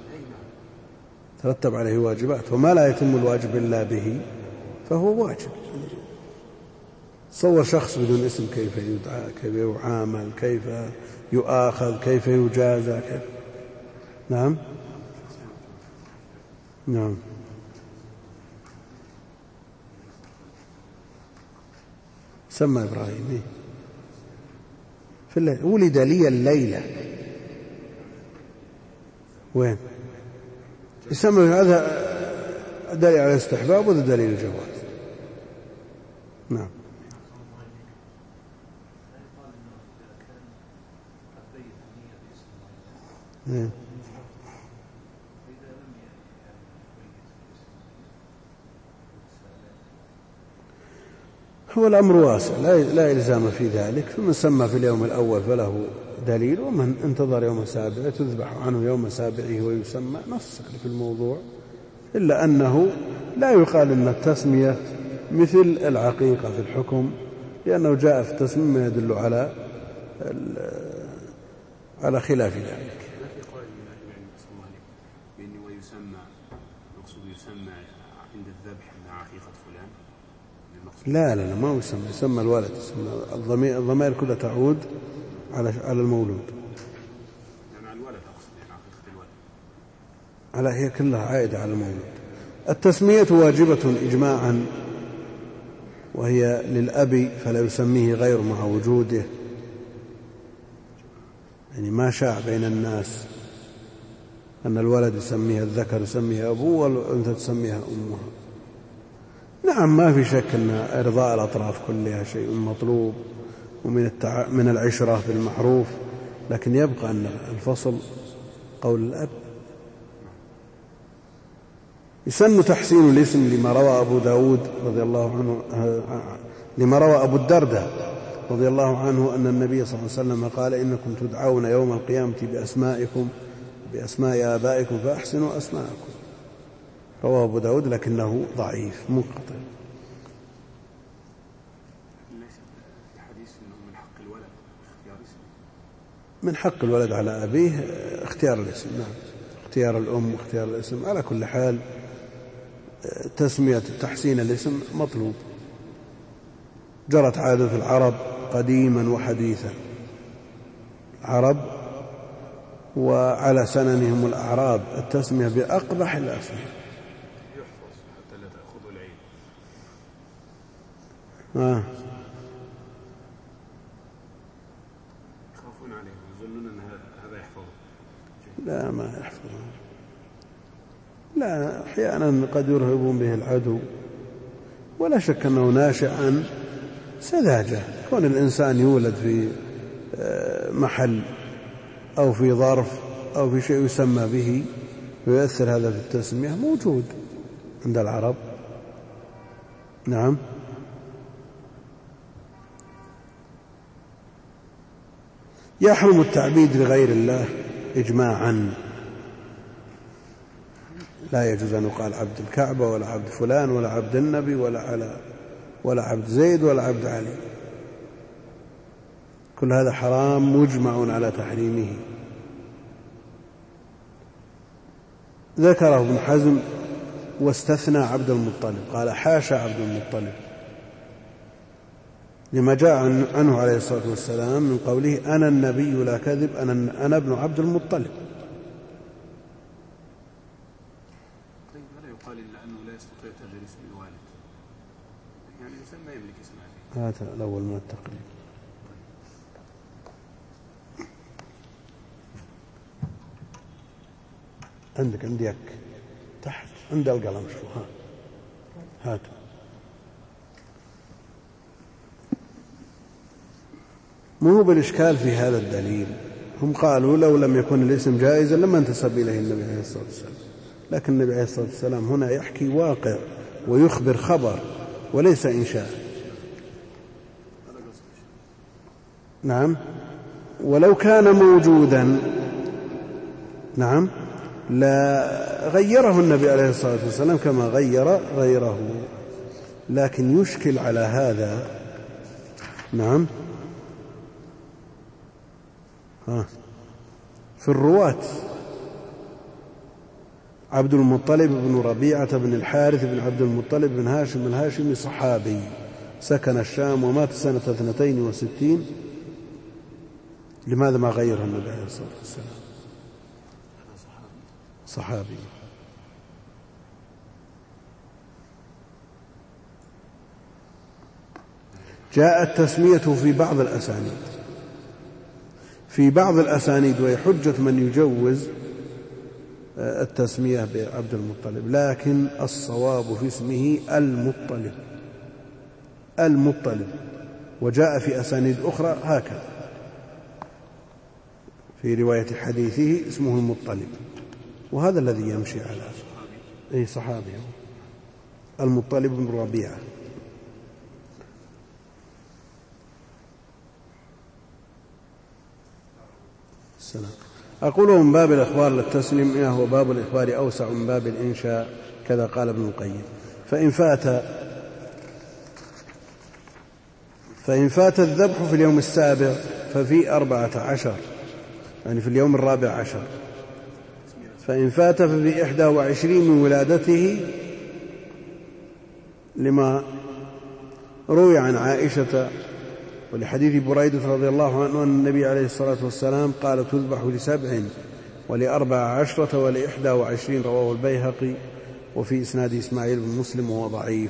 [SPEAKER 1] ترتب عليه واجبات، وما لا يتم الواجب إلا به فهو واجب. صور شخص بدون اسم كيف يدعى، كيف يعامل، كيف يؤاخذ، كيف يجازى، كيف. نعم نعم. سمى إبراهيم في الليل. ولد لي الليلة وين يسمى؟ هذا دليل على الاستحباب وهذا دليل الجواز. نعم. هو الأمر واسع لا إلزام في ذلك. فمن سمى في اليوم الأول فله دليل، ومن انتظر يوم سابعه تذبح عنه يوم سابعه ويسمى. نص في الموضوع، إلا أنه لا يقال أن التسمية مثل العقيقة في الحكم، لأنه جاء في التسمية ما يدل على خلاف ذلك. لا ما يسمى الولد، يسمى الضمائر كلها تعود على المولود.
[SPEAKER 2] يعني الولد أقصد، يعني عقيقة الولد.
[SPEAKER 1] على هي كلها عائدة على المولود. التسمية واجبة إجماعا، وهي للأب فلا يسميه غير مع وجوده، يعني ما شاع بين الناس أن الولد يسميها الذكر يسميها أبوه والأنثى تسميها أمها. نعم ما في شك أن إرضاء الأطراف كلها شيء مطلوب، ومن العشرة بالمعروف، لكن يبقى أن الفصل قول الأب. يسن تحسين الاسم لما روى أبو داود رضي الله عنه، لما روى أبو الدرداء رضي الله عنه أن النبي صلى الله عليه وسلم قال إنكم تدعون يوم القيامة بأسماء آبائكم فأحسنوا أسماءكم. رواه أبو داود لكنه ضعيف منقطع. من حق الولد على أبيه اختيار الاسم. نعم اختيار الأم واختيار الاسم. على كل حال تحسين الاسم مطلوب. جرت عادة العرب قديما وحديثا، العرب وعلى سننهم الأعراب التسمية بأقبح الأسماء.
[SPEAKER 2] يحفظ حتى لا تأخذوا العين. يخافون عليه يظنون أن هذا يحفظه.
[SPEAKER 1] لا ما يحفظه. لا أحيانا قد يرهبون به العدو، ولا شك أنه ناشئ عن سذاجة. كون الإنسان يولد في محل أو في ظرف أو في شيء يسمى به ويؤثر هذا في التسمية موجود عند العرب. نعم. يحرم التعبيد لغير الله إجماعا، لا يجوز أن يقال عبد الكعبة ولا عبد فلان ولا عبد النبي ولا عبد زيد ولا عبد علي، كل هذا حرام مجمع على تحريمه. ذكره ابن حزم واستثنى عبد المطلب، قال حاشا عبد المطلب، لما جاء عنه عليه الصلاة والسلام من قوله أنا النبي لا كذب، أنا ابن عبد المطلب.
[SPEAKER 2] طيب ولا يقال إلا أنه لا يستطيع تغيير اسم الوالد، يعني الإنسان ما يملك اسم أبيه.
[SPEAKER 1] هذا الأول من التقريب. عندك يك تحت عند القلم، شوف هات. مو بالإشكال في هذا الدليل، هم قالوا لو لم يكن الاسم جائزا لما انتسب إليه النبي عليه الصلاة والسلام، لكن النبي عليه الصلاة والسلام هنا يحكي واقع ويخبر خبر وليس إنشاء. نعم. ولو كان موجودا نعم لا غيره النبي عليه الصلاة والسلام كما غير غيره، لكن يشكل على هذا نعم في الرواة عبد المطلب بن ربيعة بن الحارث بن عبد المطلب بن هاشم الهاشمي صحابي سكن الشام ومات سنة 62. لماذا ما غيره النبي عليه الصلاة والسلام؟ صحابي. جاءت تسميته في بعض الأسانيد وهي حجة من يجوز التسمية بعبد المطلب، لكن الصواب في اسمه المطلب. وجاء في أسانيد أخرى هكذا في رواية حديثه اسمه المطلب، وهذا الذي يمشي على صحابي المطلب بن ربيعة. السلام. أقول من باب الإخبار للتسليم هو باب الإخبار أوسع من باب الإنشاء، كذا قال ابن القيم. فإن فات الذبح في اليوم السابع ففي 14، يعني في اليوم 14. فإن فات ففي 21 من ولادته، لما روي عن عائشة ولحديث بريدة رضي الله عنه أن النبي عليه الصلاة والسلام قال تذبح ل7 ول14 ول21، رواه البيهقي، وفي إسناد إسماعيل بن مسلم وهو ضعيف.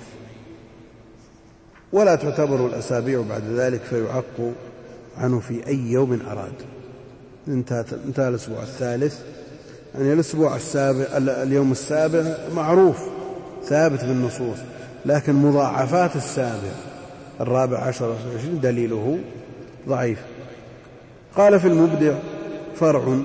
[SPEAKER 1] ولا تعتبر الأسابيع بعد ذلك فيعق عنه في أي يوم أراد. انتهى الأسبوع الثالث، يعني الأسبوع السابع اليوم السابع معروف ثابت بالنصوص، لكن مضاعفات السابع 14 و20 دليله ضعيف. قال في المبدع فرع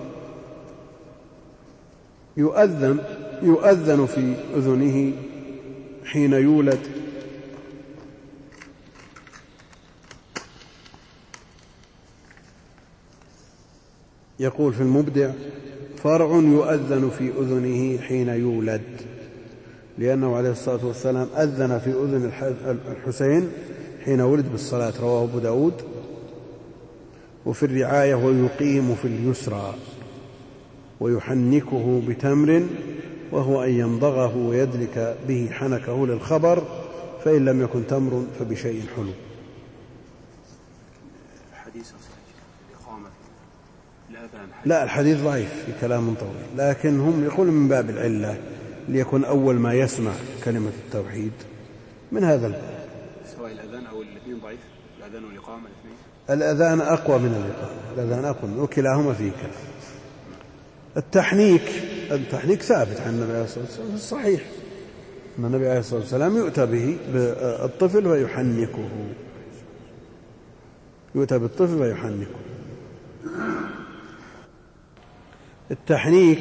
[SPEAKER 1] يؤذن في أذنه حين يولد، يقول في المبدع فرع يؤذن في أذنه حين يولد، لأنه عليه الصلاة والسلام أذن في أذن الحسين حين ولد بالصلاة، رواه أبو داود. وفي الرعاية ويقيم في اليسرى ويحنكه بتمر، وهو أن يمضغه ويدلك به حنكه للخبر، فإن لم يكن تمر فبشيء حلو. لا، الحديث ضعيف في كلام طويل، لكن هم يقولون من باب العلة ليكون أول ما يسمع كلمة التوحيد من هذا الباب.
[SPEAKER 2] سواء الأذان أو الاثنين ضعيف، الأذان والإقامة الاثنين.
[SPEAKER 1] الأذان أقوى من الإقامة، الأذان أقوى، وكلاهما فيه كلام. التحنيك ثابت عن النبي عليه الصلاة والسلام في الصحيح أن النبي عليه الصلاة والسلام يؤتى به بالطفل ويحنكه، يؤتى بالطفل ويحنكه. التحنيك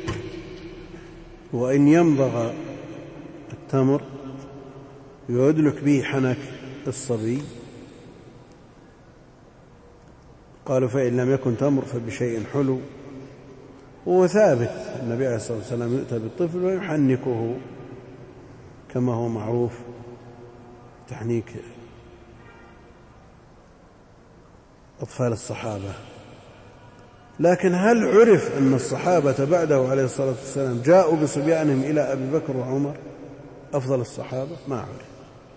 [SPEAKER 1] وإن يمضغ التمر يدلك به حنك الصبي، قالوا فإن لم يكن تمر فبشيء حلو. وهو ثابت النبي عليه الصلاة والسلام يؤتى بالطفل ويحنكه كما هو معروف تحنيك أطفال الصحابة. لكن هل عرف أن الصحابة بعده عليه الصلاة والسلام جاءوا بصبيانهم إلى أبي بكر وعمر أفضل الصحابة؟ ما عرف.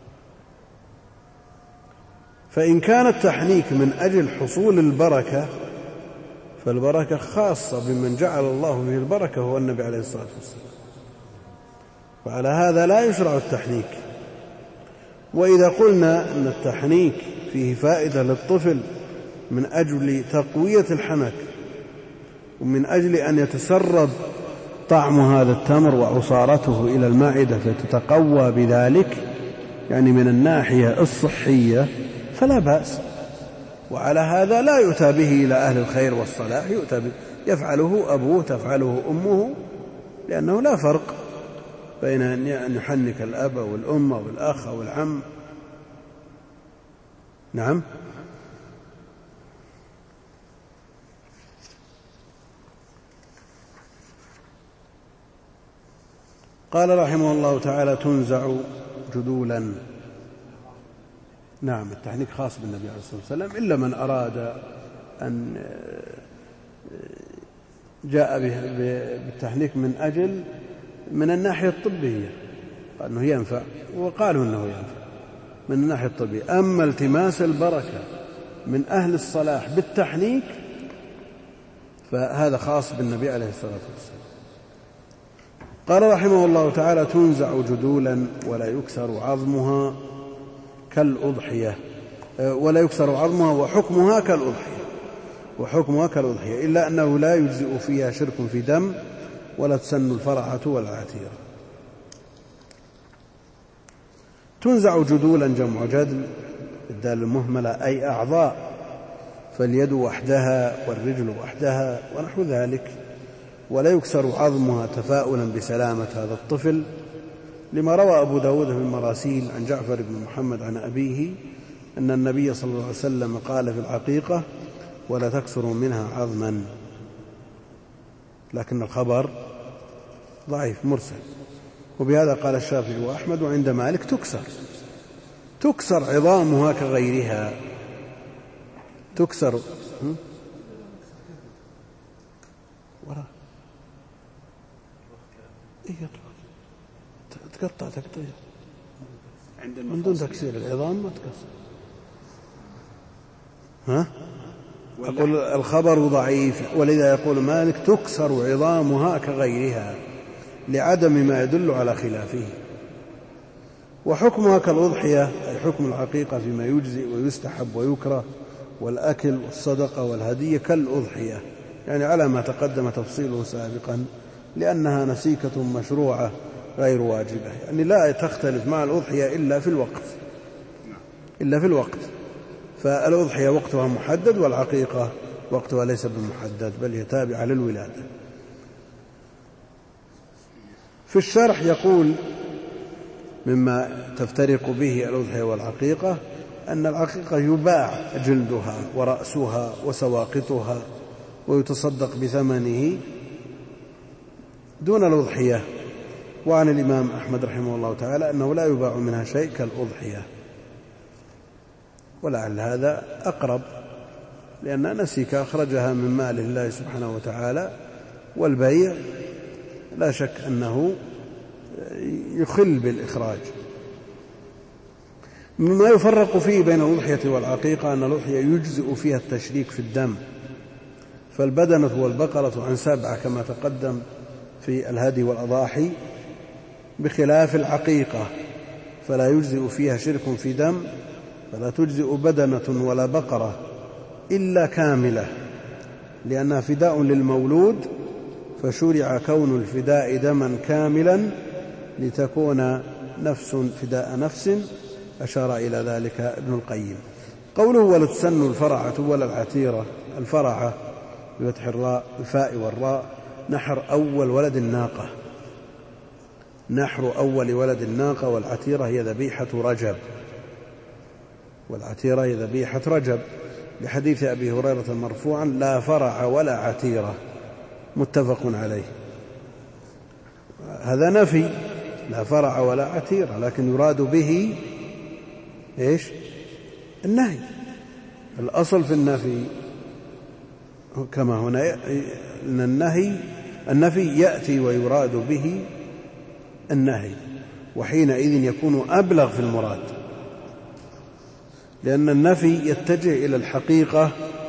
[SPEAKER 1] فإن كان التحنيك من أجل حصول البركة فالبركة خاصة بمن جعل الله به البركة هو النبي عليه الصلاة والسلام، وعلى هذا لا يشرع التحنيك. وإذا قلنا أن التحنيك فيه فائدة للطفل من أجل تقوية الحنك ومن أجل أن يتسرب طعم هذا التمر وعصارته إلى المعدة فتتقوى بذلك، يعني من الناحية الصحية فلا بأس. وعلى هذا لا يؤتى به إلى أهل الخير والصلاح، يؤتى به يفعله أبوه تفعله أمه، لأنه لا فرق بين أن يحنك الأب أو الأم أو الأخ أو العم. نعم. قال رحمه الله تعالى: تنزع جدولا. نعم، التحنيك خاص بالنبي عليه الصلاة والسلام، إلا من أراد أن جاء بالتحنيك من الناحية الطبية أنه ينفع، وقالوا أنه ينفع من الناحية الطبية. أما التماس البركة من أهل الصلاح بالتحنيك فهذا خاص بالنبي عليه الصلاة والسلام. قال رحمه الله تعالى: تنزع جدولا ولا يكسر عظمها كالأضحية، ولا يكسر عظمها وحكمها كالأضحية، إلا أنه لا يجزئ فيها شرك في دم ولا تسن الفرعة ولا العتيرة. تنزع جدولا جمع جدل، الدال المهملة، أي أعضاء، فاليد وحدها والرجل وحدها ونحو ذلك. ولا يكسر عظمها تفاؤلا بسلامة هذا الطفل، لما روى أبو داود في المراسيل عن جعفر بن محمد عن أبيه أن النبي صلى الله عليه وسلم قال في العقيقة: ولا تكسر منها عظما. لكن الخبر ضعيف مرسل، وبهذا قال الشافعي وأحمد وعند مالك تكسر عظامها كغيرها. تكسر تقطع تقطيع من دون تكسير العظام ما تكسر. أقول الخبر ضعيف، ولذا يقول مالك: تكسر عظامها كغيرها، لعدم ما يدل على خلافه. وحكمها كالأضحية، أي حكم العقيقة فيما يجزئ ويستحب ويكره، والأكل والصدقة والهدية كالأضحية، يعني على ما تقدم تفصيله سابقا، لأنها نسيكة مشروعة غير واجبة، يعني لا تختلف مع الأضحية إلا في الوقت. فالأضحية وقتها محدد، والعقيقة وقتها ليس بمحدد، بل هي تابعة للولادة. في الشرح يقول: مما تفترق به الأضحية والعقيقة أن العقيقة يباع جلدها ورأسها وسواقطها ويتصدق بثمنه دون الأضحية. وعن الإمام أحمد رحمه الله تعالى أنه لا يباع منها شيء كالأضحية، ولعل هذا أقرب، لأن نسيك أخرجها من مال الله سبحانه وتعالى، والبيع لا شك أنه يخل بالإخراج. مما يفرق فيه بين الأضحية والعقيقة أن الأضحية يجزئ فيها التشريك في الدم، فالبدنة والبقرة عن 7 كما تقدم في الهدي والأضاحي، بخلاف العقيقة فلا يجزئ فيها شرك في دم، فلا تجزئ بدنة ولا بقرة إلا كاملة، لأنها فداء للمولود، فشرع كون الفداء دما كاملا لتكون نفس فداء نفس، أشار إلى ذلك ابن القيم. قوله: ولا تسن الفرعة ولا العتيرة، الفرعة بفتح الفاء والراء نحر أول ولد الناقة، نحر أول ولد الناقة، والعتيرة هي ذبيحة رجب، والعتيرة هي ذبيحة رجب، لحديث أبي هريرة مرفوعا لا فرع ولا عتيرة، متفق عليه. هذا نفي، لا فرع ولا عتيرة، لكن يراد به إيش؟ النهي. الأصل في النفي كما هنا أن النفي يأتي ويراد به النهي، وحينئذ يكون أبلغ في المراد، لأن النفي يتجه إلى الحقيقة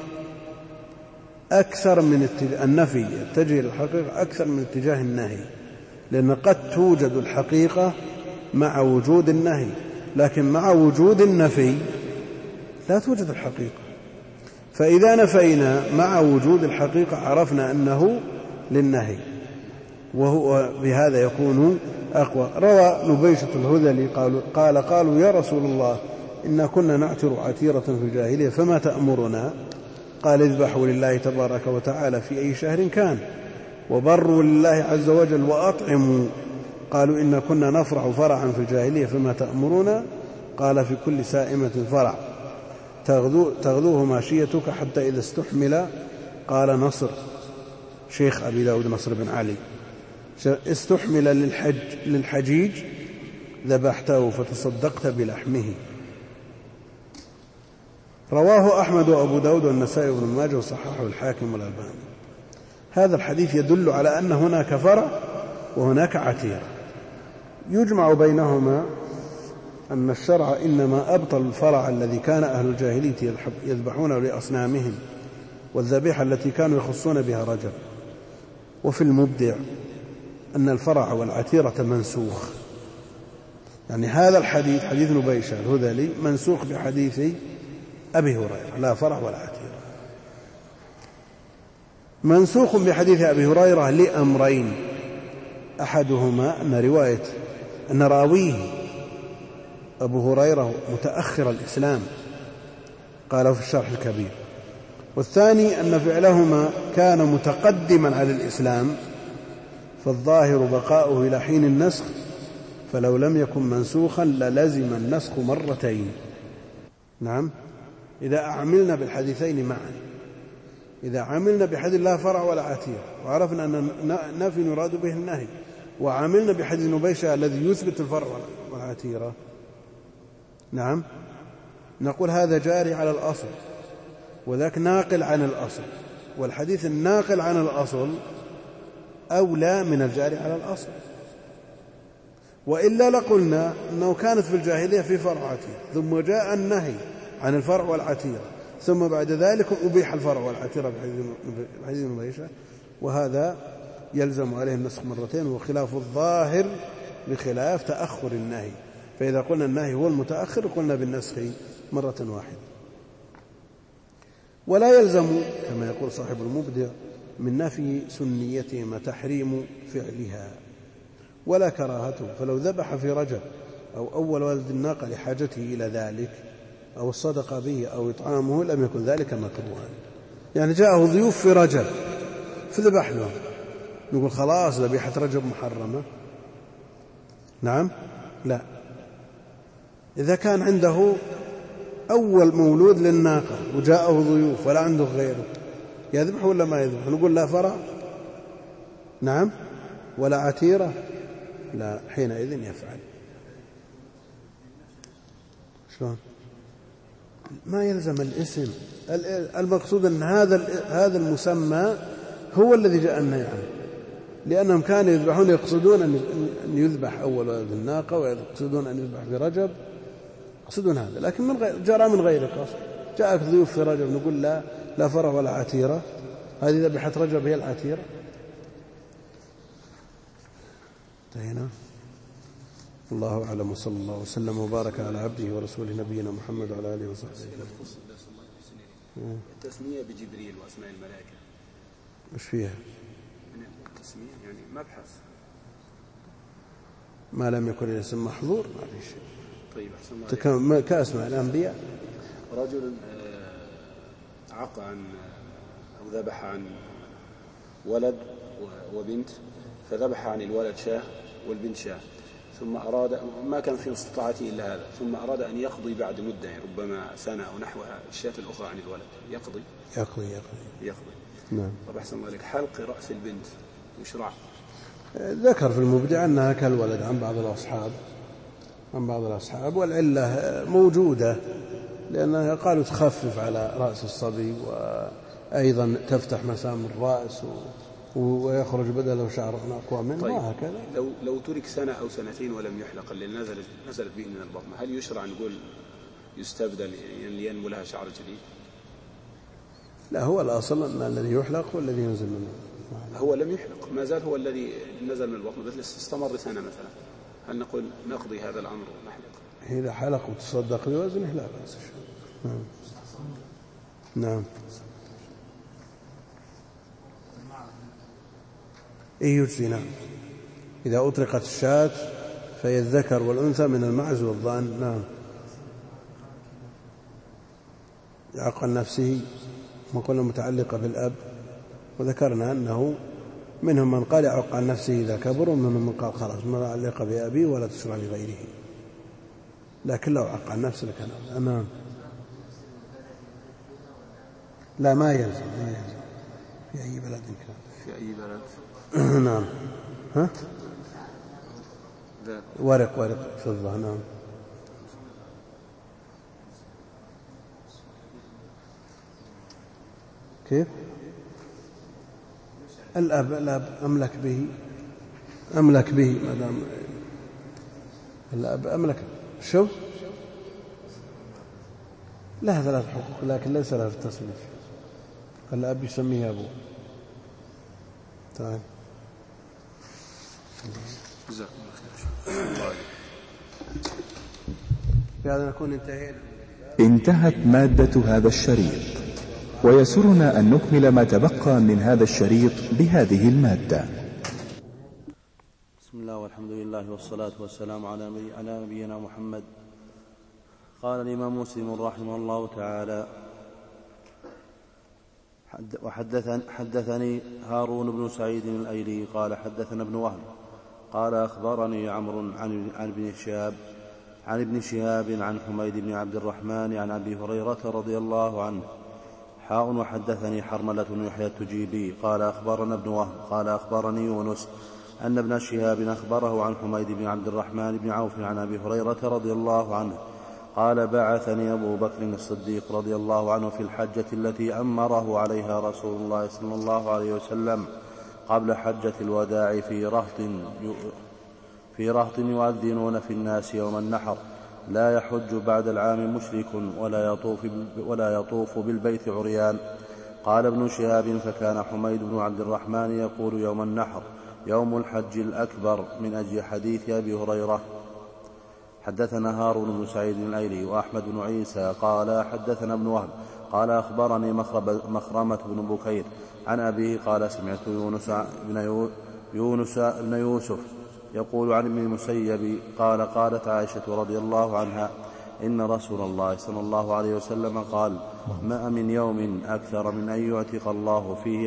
[SPEAKER 1] أكثر من النفي يتجه إلى الحقيقة أكثر من اتجاه النهي، لأن قد توجد الحقيقة مع وجود النهي، لكن مع وجود النفي لا توجد الحقيقة، فإذا نفينا مع وجود الحقيقة عرفنا أنه للنهي، وهو بهذا يكون أقوى. روى نبيشة الهذلي قالوا يا رسول الله إنا كنا نعتر عتيرة في الجاهلية فما تأمرنا؟ قال اذبحوا لله تبارك وتعالى في أي شهر كان، وبروا لله عز وجل، وأطعموا. قالوا إنا كنا نفرع فرعا في الجاهلية فما تأمرنا؟ قال في كل سائمة فرع تغذوه ماشيتك حتى إذا استحمل. قال نصر شيخ أبي داود نصر بن علي استحمل للحجيج ذبحته فتصدقت بلحمه. رواه أحمد وأبو داود والنسائي وابن ماجه وصححه الحاكم والألباني. هذا الحديث يدل على أن هناك فرع وهناك عتيرة، يجمع بينهما أن الشرع إنما أبطل الفرع الذي كان أهل الجاهلية يذبحونه لأصنامهم، والذبيحة التي كانوا يخصون بها رجب. وفي المبدع أن الفرع والعتيرة منسوخ، يعني هذا الحديث حديث نبيشة الهذلي منسوخ بحديث أبي هريرة لا فرع ولا عتيرة، منسوخ بحديث أبي هريرة لأمرين: أحدهما أن راويه أبو هريرة متأخر الإسلام قاله في الشرح الكبير، والثاني أن فعلهما كان متقدما على الإسلام فالظاهر بقاؤه إلى حين النسخ، فلو لم يكن منسوخا للزم النسخ مرتين. نعم، إذا عملنا بالحديثين معا، إذا عملنا بحديث لا فرع ولا عتير وعرفنا أن نفي يراد به النهي، وعملنا بحديث نبيشة الذي يثبت الفرع والعتيرة، نعم، نقول هذا جاري على الأصل وذاك ناقل عن الأصل، والحديث الناقل عن الأصل أولى من الجاري على الأصل. وإلا لقلنا أنه كانت في الجاهلية في فرع وعتير، ثم جاء النهي عن الفرع والعتيرة، ثم بعد ذلك أبيح الفرع والعتيرة بحديث نبيشة، وهذا يلزم عليه النسخ مرتين، وخلاف الظاهر بخلاف تأخر النهي، فإذا قلنا النهي هو المتأخر قلنا بالنسخ مرة واحدة. ولا يلزم كما يقول صاحب المبدع من نفي سنيتهما تحريم فعلها ولا كراهته، فلو ذبح في رجب أو أول ولد الناقة لحاجته إلى ذلك أو الصدقة به أو إطعامه لم يكن ذلك مكروها. يعني جاءه ضيوف في رجب فذبح لهم، نقول خلاص ذبيحة رجب محرمة؟ نعم، لا. إذا كان عنده أول مولود للناقة وجاءه ضيوف ولا عنده غيره يذبح ولا ما يذبح؟ نقول لا فرع، نعم، ولا عتيرة، لا، حينئذ يفعل. شلون؟ ما يلزم الاسم، المقصود أن هذا المسمى هو الذي جاء النهي عنه، لأنهم كانوا يذبحون يقصدون أن يذبح أول ولد الناقة ويقصدون أن يذبح في رجب، يقصدون هذا، لكن جرى من غير قصد. جاءك ضيوف في رجب نقول لا فرع ولا عتيرة، هذه ذبيحة رجب هي العتيرة. انتهينا. الله أعلم، وصلى الله وسلم وبارك على عبده ورسوله نبينا محمد وعلى آله وصحبه أجمعين.
[SPEAKER 2] التسمية بجبريل وأسماء الملائكة
[SPEAKER 1] مش فيها
[SPEAKER 2] التسمية يعني مبحث،
[SPEAKER 1] ما لم يكن الاسم محظور ما في شيء.
[SPEAKER 2] طيب،
[SPEAKER 1] كأسماء الأنبياء.
[SPEAKER 2] رجل عق عن أو ذبح عن ولد وبنت، فذبح عن الولد شاة والبنت شاة، ثم أراد، ما كان في استطاعته إلا هذا، ثم أراد أن يقضي بعد مدة ربما سنة أو نحوها الشاة الأخرى عن الولد، يقضي.
[SPEAKER 1] نعم.
[SPEAKER 2] طب أحسن الله عليك، حلق رأس البنت يشرع؟
[SPEAKER 1] ذكر في المبدع أنها كالولد عن بعض الأصحاب، والعلة موجودة لأنها قالوا تخفف على رأس الصبي، وأيضا تفتح مسام الرأس ويخرج بدله شعر أقوى منه.
[SPEAKER 2] طيب
[SPEAKER 1] وهكذا.
[SPEAKER 2] لو ترك سنة أو سنتين ولم يحلق اللي نزلت به من البطن، هل يشرع نقول يستبدل لينمو لها شعر جديد؟
[SPEAKER 1] لا، هو الأصل أن الذي يحلق هو الذي ينزل منه.
[SPEAKER 2] هو لم يحلق، ما زال هو الذي نزل من البطن، بس استمر سنة مثلا، هل نقول نقضي هذا الأمر ونحلق؟
[SPEAKER 1] إذا حلق وتصدق بوزنه لا بأس. نعم. يجزي. نعم. إذا أطلقت الشاة فهي الذكر والأنثى من المعز والضأن. نعم. يعق عن نفسه، ما قلنا متعلقة بالأب، وذكرنا أنه منهم من قال يعق عن نفسه إذا كبر، ومنهم من قال خلاص متعلقة بأبيه ولا تشرع لغيره، لكن لو عق عن نفسه لكان أمام. لا، ما يلزم في أي بلد كان.
[SPEAKER 2] في أي بلد.
[SPEAKER 1] نعم. ها؟ ورق فضة. نعم. كيف؟ الأب أملك به ما دام الأب أملك. شو؟ لها 3 حقوق لكن ليس لها في التصريف. الأب يسميه أبوه. طيب. بهذا نكون انتهينا.
[SPEAKER 3] انتهت مادة هذا الشريط، ويسرنا أن نكمل ما تبقى من هذا الشريط بهذه المادة.
[SPEAKER 4] بسم الله والحمد لله والصلاة والسلام على نبينا محمد. قال الإمام مسلم رحمه الله تعالى: حدثني هارون بن سعيد الأيلي قال حدثنا ابن وهب قال أخبرني عمرو عن ابن شهاب عن حميد بن عبد الرحمن عن أبي هريرة رضي الله عنه وحدثني حرملة بن يحيى التجيبي قال أخبرنا ابن وهب قال أخبرني يونس أن ابن شهاب أخبره عن حميد بن عبد الرحمن بن عوف عن أبي هريرة رضي الله عنه قال: بعثني أبو بكر الصديق رضي الله عنه في الحجة التي أمره عليها رسول الله صلى الله عليه وسلم قبل حجة الوداع في رهط يؤذنون في الناس يوم النحر: لا يحج بعد العام مشرك ولا يطوف بالبيت عريان. قال ابن شهاب: فكان حميد بن عبد الرحمن يقول يوم النحر يوم الحج الأكبر من أجل حديث أبي هريرة. حدثنا هارون بن سعيد الأيلي وأحمد بن عيسى قال حدثنا ابن وهب قال أخبرني مخرمة بن بكير عن أبيه قال: سمعت يونس بن يوسف يقول عن ابن المسيب قال: قالت عائشة رضي الله عنها: إن رسول الله صلى الله عليه وسلم قال: ما من يوم أكثر من أن يعتق الله فيه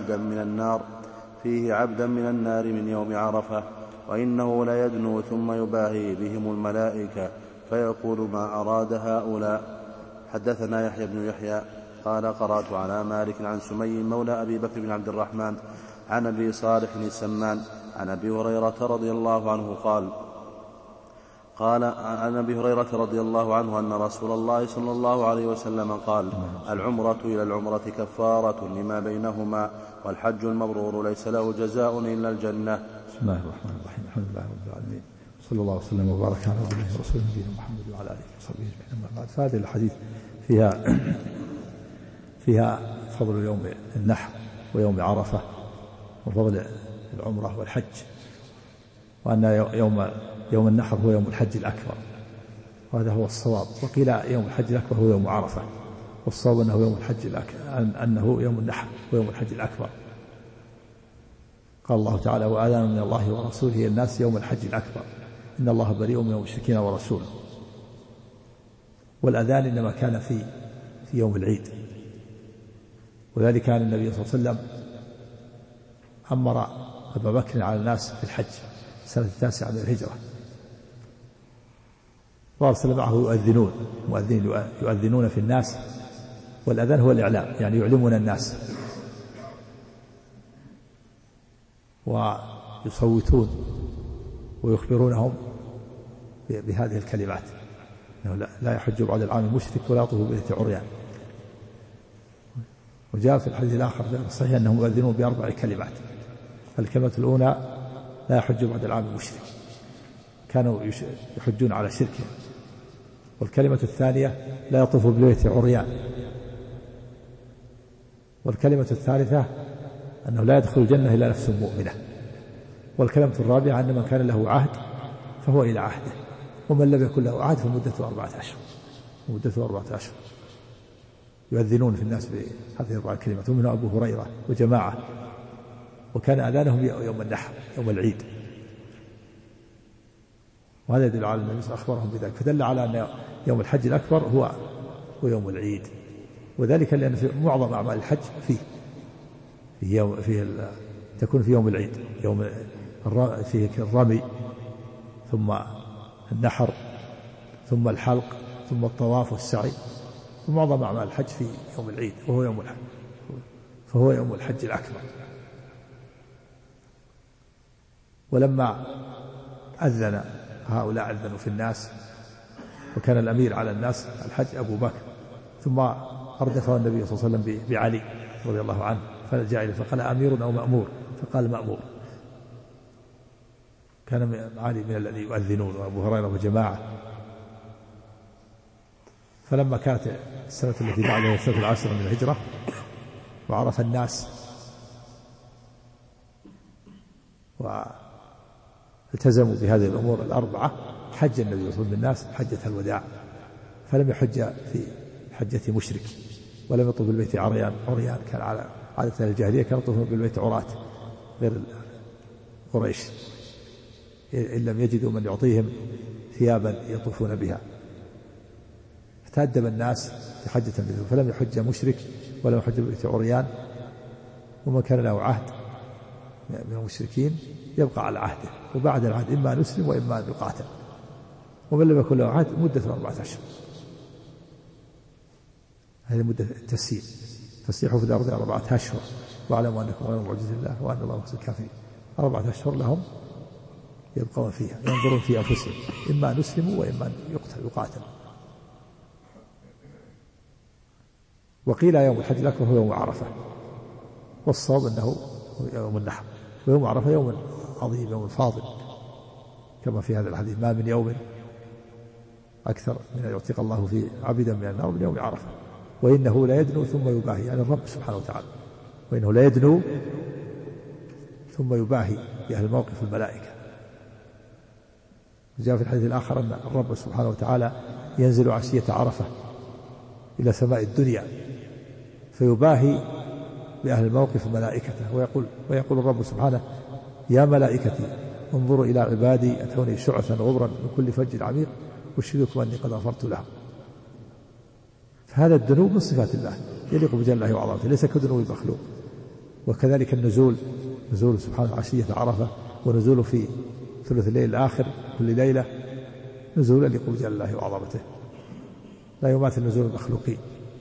[SPEAKER 4] عبدا من النار من يوم عرفة، وإنه ليدنو ثم يباهي بهم الملائكة فيقول: ما أراد هؤلاء. حدثنا يحيى بن يحيى قال: قرأت على مالك عن سمي مولى أبي بكر بن عبد الرحمن عن أبي صالح السمان عن أبي هريرة رضي الله عنه قال عن أبي هريرة رضي الله عنه أن رسول الله صلى الله عليه وسلم قال: العمرة إلى العمرة كفارة لما بينهما، والحج المبرور ليس له جزاء إلا الجنة.
[SPEAKER 5] بسم الله الرحمن الرحيم. الحمد لله رب العالمين، صلى الله وسلم وبارك على عبده ورسوله نبينا محمد وعلى آله وصحبه أجمعين. أما بعد، فهذه الحديث فيها فضل يوم النحر ويوم عرفة وفضل العمرة والحج، وأن يوم النحر هو يوم الحج الأكبر، وهذا هو الصواب. وقيل يوم الحج الأكبر هو يوم عرفة، والصواب أنه يوم الحج الأكبر، أنه يوم النحر ويوم الحج الأكبر. قال الله تعالى: وآذان من الله ورسوله الناس يوم الحج الأكبر إن الله بريء من المشركين ورسوله. والأذان إنما كان في يوم العيد، وذلك كان النبي صلى الله عليه وسلم أمر أبا بكر على الناس في الحج سنة 9 من الهجرة، وأرسل معه يؤذنون في الناس، والأذان هو الإعلام، يعني يعلمون الناس ويصوتون ويخبرونهم بهذه الكلمات: إنه لا يحج بعد العام مشرك ولا يطوف بالبيت عريان. وجاء في الحديث الآخر في الصحيح أنهم يؤذنون ب4 كلمات. الكلمة الأولى: لا يحج بعد العام مشرك، كانوا يحجون على شركه. والكلمة الثانية: لا يطوف بالبيت عريان. والكلمة الثالثة: أنه لا يدخل الجنة إلا نفس مؤمنة. والكلمة الرابعة: أن من كان له عهد فهو إلى عهده، ومن لم يكن له عهد فمدته 4 أشهر. مدته 4 أشهر يؤذنون في الناس بهذه 4 كلمات، ومنهم أبو هريرة وجماعة، وكان أذانهم يوم النحر يوم العيد. وهذا يدل على النبي صلى الله عليه وسلم أخبرهم بذلك، فدل على أن يوم الحج الأكبر هو يوم العيد، وذلك لأن في معظم أعمال الحج تكون في يوم العيد، فيه الرمي ثم النحر ثم الحلق ثم الطواف والسعي، ومعظم أعمال الحج في يوم العيد وهو يوم الحج، فهو يوم الحج الأكبر. ولما أذن هؤلاء أذنوا في الناس، وكان الأمير على الناس الحج أبو بكر، ثم أردفه النبي صلى الله عليه وسلم بعلي رضي الله عنه، فجاء إليه فقال: أمير أو مأمور؟ فقال: مأمور. كان علي من الذي يؤذنون، وأبو هريرة وجماعة. فلما كانت السنة التي بعدها السنة 10 من الهجرة، وعرف الناس والتزموا بهذه الأمور 4، حج النبي صلى الله عليه وسلم بالناس حجة الوداع، فلم يحج في حجة مشرك، ولم يطوف بالبيت عريان. كان على عادة الجاهلية، كانوا يطوفون بالبيت عراة غير قريش، إن لم يجدوا من يعطيهم ثيابا يطوفون بها. فتأدب الناس في حجة النبي، فلم يحج مشرك ولم يحج بالبيت عريان. ومن كان له عهد من المشركين يبقى على عهده، وبعد العهد إما أن يسلم وإما أن يقاتل. ومن لم يكن له عهد مدة 4 أشهر، هذه مدة التسيير. فسيحوا في الأرض 4 أشهر واعلموا أنكم غير معجز الله وأن الله مخزي الكافرين. 4 أشهر لهم يبقون فيها، ينظرون في أنفسهم، إما أن يسلموا وإما أن يقاتل. وقيل يوم الحج الأكبر هو يوم عرفة، والصواب أنه يوم النحر. ويوم عرفة يوم عظيم، يوم فاضل، كما في هذا الحديث: ما من يوم أكثر من أن يعتق الله فيه عبدا من النار من يوم عرفة، وإنه لا يدنو ثم يباهي، يعني الرب سبحانه وتعالى، وإنه لا يدنو ثم يباهي بأهل الموقف الملائكة. جاء في الحديث الآخر أن الرب سبحانه وتعالى ينزل عشية عرفة إلى سماء الدنيا، فيباهي بأهل الموقف ملائكته، ويقول الرب سبحانه: يا ملائكتي انظروا إلى عبادي أتوني شعثا غبرا من كل فج عميق أشهدكم أني قد غفرت لهم. فهذا الدنو من صفات الله، يليق بجل الله وعظمته، ليس كدنو المخلوق. وكذلك النزول سبحانه عشية عرفة، ونزوله في ثلث الليل الآخر كل ليلة، نزول يليق بجل الله وعظمته، لا يماثل نزول المخلوقين.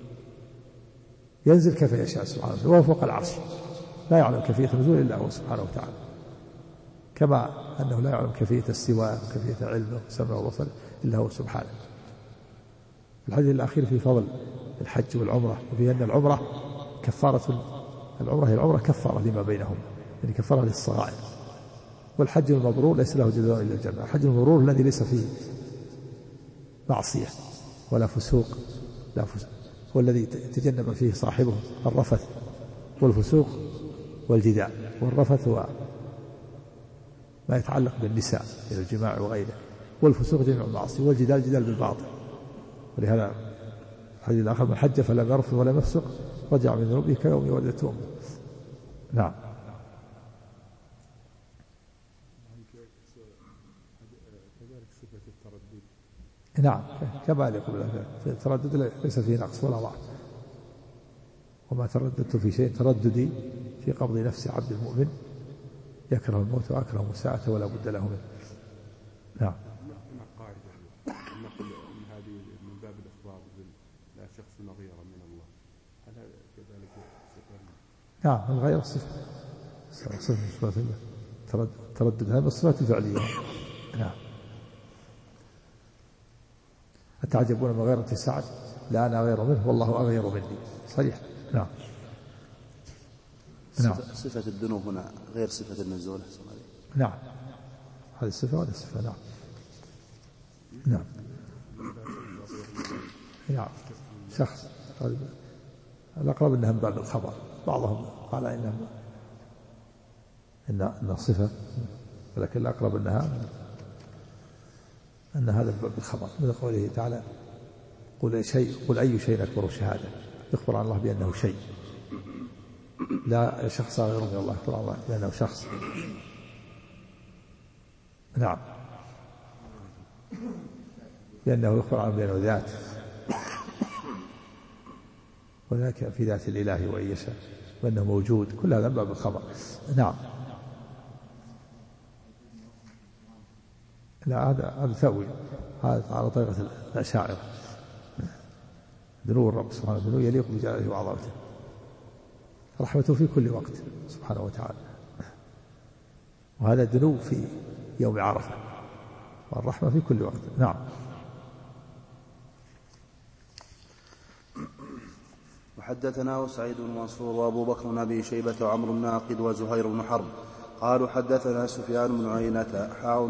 [SPEAKER 5] ينزل كيف يشاء سبحانه وتعالى، وهو فوق العرش، لا يعلم كيفية النزول إلا هو سبحانه وتعالى، كما أنه لا يعلم كيفية السواء وكيفية علمه وسمعه وبصره إلا هو سبحانه. الحديث الأخير في فضل الحج والعمرة، وفي أن العمرة كفارة، العمرة كفارة لما بينهم، يعني كفارة للصغائر. والحج المبرور ليس له جزاء إلا الجنة. الحج المبرور الذي ليس فيه معصية ولا فسوق، هو الذي تجنب فيه صاحبه الرفث والفسوق والجدال. والرفث هو ما يتعلق بالنساء من الجماع وغيره، والفسوق جميع المعاصي، والجدال جدال بالباطل. ولهذا الحديث الآخر: من حج فلم يرفث ولم يفسق رجع من ذنوبه كيوم ولدته أمه. نعم. نعم كما يقول التردد ليس فيه نقص ولا ضعف، وما ترددت في شيء ترددي في قبض نفس عبد المؤمن يكره الموت وأكره الساعة ولا بد له منه. نعم.
[SPEAKER 6] قاعدة نقول أن هذه من باب الإخبار لا شخص نظير من الله، هل كذلك صفة؟
[SPEAKER 5] نعم الغير صفة تردد هذا الصفات الفعلية. نعم. أتعجبون من غيرة سعد لا أنا غير منه والله أغير مني، صريح. نعم.
[SPEAKER 4] نعم. صفة الدنو هنا غير صفة النزول.
[SPEAKER 5] نعم هذه الصفة وهذه الصفة. نعم. نعم. نعم شخص الأقرب أنها من باب الخبر، بعضهم قال إن صفة، ولكن الأقرب أن هذا من باب الخبر، من قوله تعالى قل أي شيء أكبر شهادة، يخبر عن الله بأنه شيء، لا شخص غير من الله، يخبر عن الله بأنه شخص. نعم لأنه يخبر عنه بأنه ذات، وذاك في ذات الإله وإن يشاء، وأنه موجود، كل هذا من باب الخبر. نعم. لا هذا تأويل، هذا على طريقة الأشاعرة. دنو الرب سبحانه وتعالى يليق بجلاله وعظمته، رحمته في كل وقت سبحانه وتعالى، وهذا دنو في يوم عرفة، والرحمة في كل وقت. نعم.
[SPEAKER 4] وحدثنا سعيد بن منصور وأبو بكر بن أبي شيبة وعمرو الناقد وزهير بن حرب قالوا حدثنا سفيان بن عيينة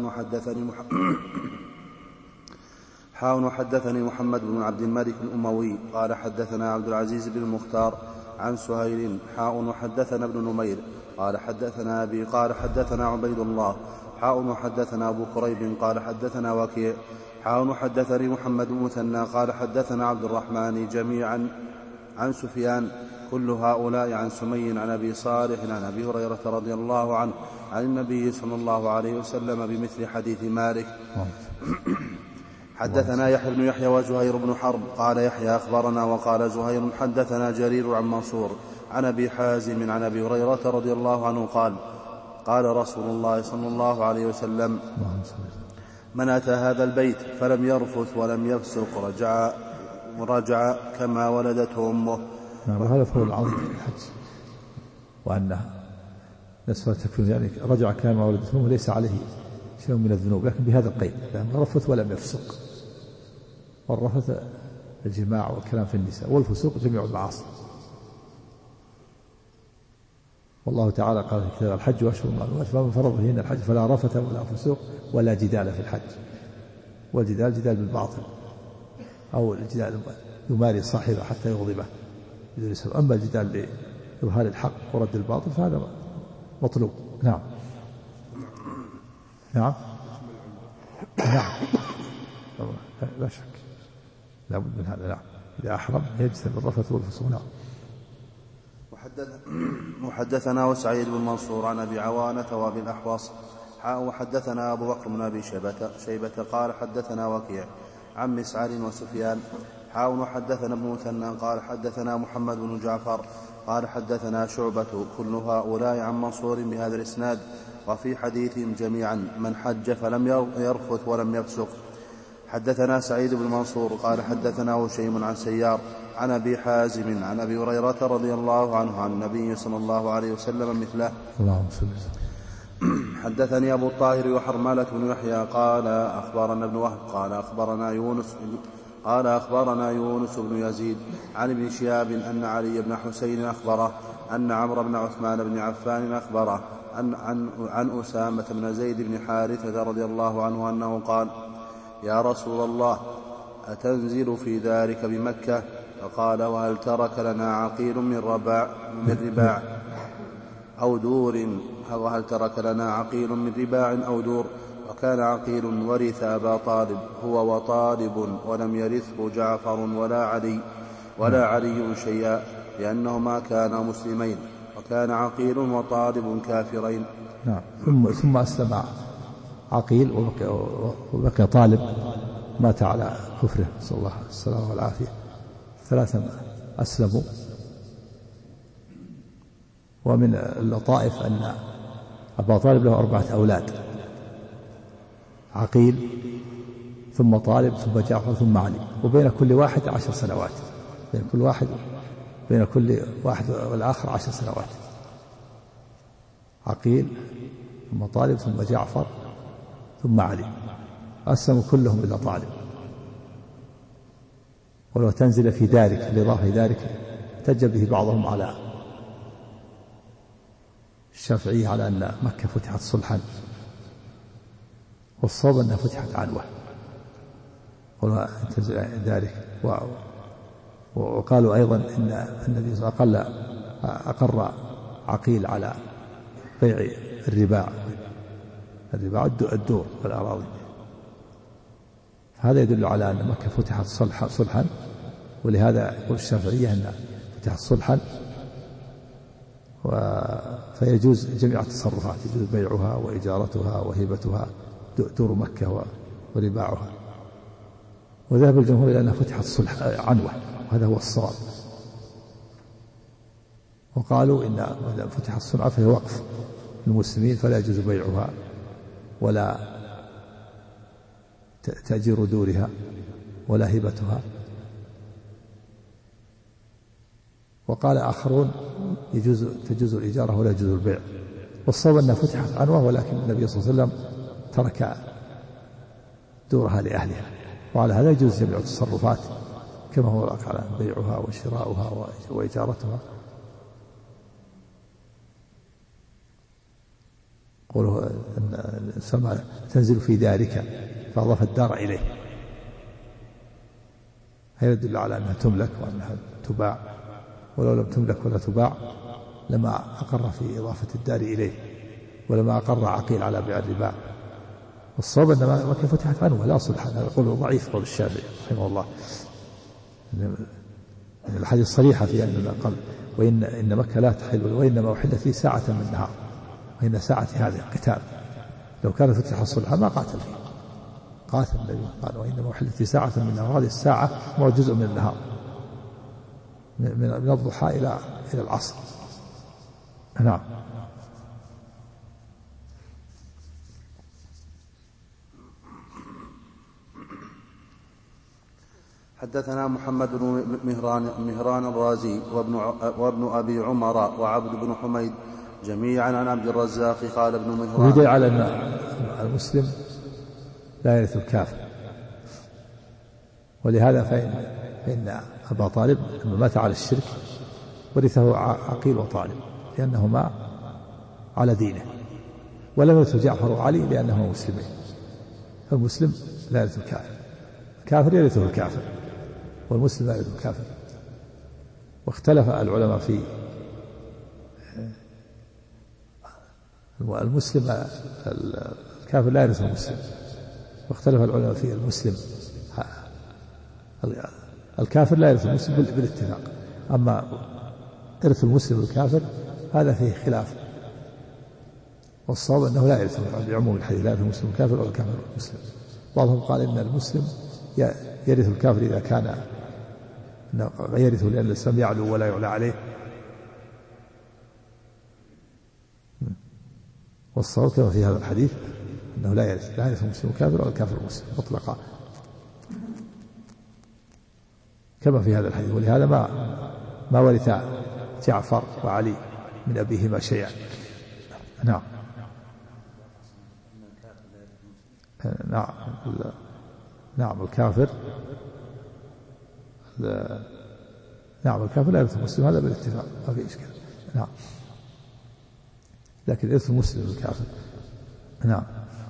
[SPEAKER 4] وحدثني محمد بن عبد الملك الأموي قال حدثنا عبد العزيز بن المختار عن سهيل وحدثنا ابن نمير قال حدثنا أبي قال حدثنا عبيد الله وحدثنا أبو كريب قال حدثنا وكيع وحدثني محمد بن مثنى قال حدثنا عبد الرحمن جميعا عن سفيان كل هؤلاء عن سمي عن أبي صالح عن أبي هريرة رضي الله عنه عن النبي صلى الله عليه وسلم بمثل حديث مالك. حدثنا يحيى بن يحيى وزهير بن حرب قال يحيى أخبرنا وقال زهير حدثنا جرير عن منصور عن أبي حازم عن أبي هريرة رضي الله عنه قال قال رسول الله صلى الله عليه وسلم من أتى هذا البيت فلم يرفث ولم يفسق رجع كما ولدته أمه.
[SPEAKER 5] هذا فهو العظيم في الحج، وأنه نسبة تكفير يعني رجع كما ولدته أمه ليس عليه شيء من الذنوب، لكن بهذا القيد لم يرفث ولم يفسق، والرفث الجماع والكلام في النساء، والفسوق جميع المعاصي. والله تعالى قال في كتاب الحج وأشهر معلومات فمن فرض فيهن الحج فلا رفث ولا فسوق ولا جدال في الحج. والجدال جدال بالباطل، أو الجدال يماري صاحبه حتى يغضبه بدون سبب، أما الجدال لإظهار الحق ورد الباطل فهذا مطلوب. نعم. نعم. نعم لا شك لا بد من هذا. نعم إذا أحرم يجتنب الرفث والفسوق. نعم.
[SPEAKER 4] وحدثنا سعيد بن منصور عن أبي عوانة وأبي الأحوص وحدثنا أبو بكر بن أبي شيبة قال حدثنا وكيع عن مسعر وسفيان وحدثنا ابن مثنى قال حدثنا محمد بن جعفر قال حدثنا شعبة كل هؤلاء عن منصور بهذا الإسناد، وفي حديثهم جميعا من حج فلم يرفث ولم يفسق. حدثنا سعيد بن منصور قال حدثنا هشيم عن سيار عن أبي حازم عن أبي هريرة رضي الله عنه عن النبي صلى الله عليه وسلم مثله.
[SPEAKER 5] اللهم صل وسلم.
[SPEAKER 4] حدثني أبو الطاهر وحرملة بن يحيى قال أخبرنا ابن وهب قال أخبرنا يونس بن يزيد عن ابن شهاب أن علي بن حسين أخبره أن عمرو بن عثمان بن عفان أخبره عن أسامة بن زيد بن حارثة رضي الله عنه أنه قال يا رسول الله أتنزل في ذلك بمكة؟ فقال وهل ترك لنا عقيل من رباع أو دور؟ وهل ترك لنا عقيل من رباع أو دور؟ وكان عقيل ورث أبا طالب هو وطالب ولم يرثه جعفر ولا علي شيئا لأنهما كانا مسلمين، وكان عقيل وطالب كافرين.
[SPEAKER 5] نعم. ثم أسلم عقيل وبقي طالب مات على كفره، صلى الله عليه وسلم والعافية. ثلاثة أسلموا ومن اللطائف أن أبا طالب له 4 أولاد: عقيل ثم طالب ثم جعفر ثم علي، وبين كل واحد 10 سنوات، بين كل واحد والآخر 10 سنوات. عقيل ثم طالب ثم جعفر ثم علي، قسموا كلهم إلى طالب. ولو تنزل في دارك، الإضافة في دارك احتج به بعضهم على الشافعي على أن مكة فتحت صلحا، والصواب أنها فتحت عنوة. ولو تنزل ذلك وقالوا أيضا إن النبي صلى الله عليه وسلم أقر عقيل على بيع الرباع الدور والأراضي. هذا يدل على أن مكة فتحت صلحا، ولهذا يقول الشافعية أن فتحت صلحا فيجوز جميع التصرفات، يجوز بيعها وإجارتها وهبتها دور مكة ورباعها. وذهب الجمهور إلى أنها فتحت صلح عنوة، وهذا هو الصواب. وقالوا إن إذا فتحت الصلح فهي وقف للمسلمين، فلا يجوز بيعها ولا تأجير دورها ولا هبتها. وقال آخرون تجوز الإجارة ولا يجوز البيع. والصواب أنها فتحت عنوة، ولكن النبي صلى الله عليه وسلم ترك دورها لأهلها، وعلى هذا يجوز جميع التصرفات كما هو على بيعها وشراؤها وإجارتها. قوله أن السماء تنزل في دارك فأضاف الدار إليه، هذا يدل على أنها تملك وأنها تباع، ولو لم تملك ولا تباع لما أقر في إضافة الدار إليه، ولما أقر عقيل على بيع الرباع. والصواب أن مكة فتحت عنوة لا صلح. هذا قول ضعيف، قول الشافعي رحمه الله. الحديث صريحة في أن وإن مكة لا تحل، وإنما أحلت في ساعة من النهار، وإن ساعة هذه القتال. لو كان فتح الصلح ما قاتل فيه، قاتل النبي قال وإنما أحلت في ساعة من النهار. هذه الساعة هو جزء من النهار، من الضحى إلى العصر. نعم.
[SPEAKER 4] حدثنا محمد بن مهران الرازي وابن أبي عمر وعبد بن حميد جميعا عن عبد الرزاق قال ابن مهران.
[SPEAKER 5] يدل على أن المسلم لا يرث الكافر، ولهذا فإن أبا طالب لما مات على الشرك ورثه عقيل وطالب لأنهما على دينه، ولم يرث جعفر وعلي لأنهما مسلمين. فالمسلم لا يرث الكافر، الكافر يرثه الكافر، والمسلم لا يرث الكافر. واختلف العلماء في المسلم، الكافر لا يرث المسلم، واختلف العلماء في المسلم، الكافر لا يرث المسلم بالاتفاق. أما إرث المسلم الكافر هذا فيه خلاف، والصواب أنه لا يرث بعموم الحديث، لا يرث المسلم الكافر ولا الكافر المسلم. بعضهم قال إن المسلم يرث الكافر إذا كان يرثه لأن الإسلام يعلو ولا يعلى عليه، والصواب كما في هذا الحديث أنه لا يرث المسلم الكافر ولا الكافر المسلم مطلقا كما في هذا الحديث. ولهذا ما ورث جعفر وعلي من أبيهما شيئا. نعم. نعم الكافر لا يرث المسلم، هذا بالاتفاق ما في إشكال. نعم، لكن إرث المسلم الكافر. نعم.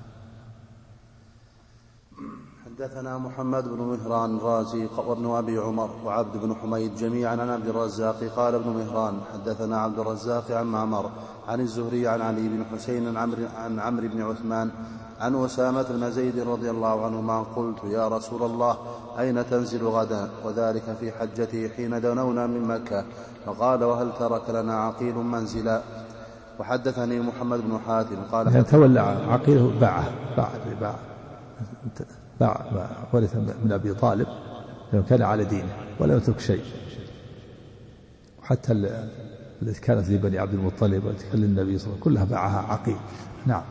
[SPEAKER 4] حدثنا محمد بن مهران الرازي وابن أبي عمر وعبد بن حميد جميعا عن عبد الرزاق قال ابن مهران حدثنا عبد الرزاق عن معمر عن الزهري عن علي بن حسين عن عمرو بن عثمان عن أسامة بن زيد رضي الله عنهما قلت يا رسول الله أين تنزل غدا؟ وذلك في حجته حين دنونا من مكة، فقال وهل ترك لنا عقيل منزلا؟ وحدثني محمد بن حاتم قال
[SPEAKER 5] يعني تولى عقيله باع ورث من أبي طالب لأنه كان على دينه ولا يترك شيء. وحتى التي كانت لبني عبد المطلب والتي كان للنبي صلى الله عليه وسلم كلها باعها عقيل. نعم.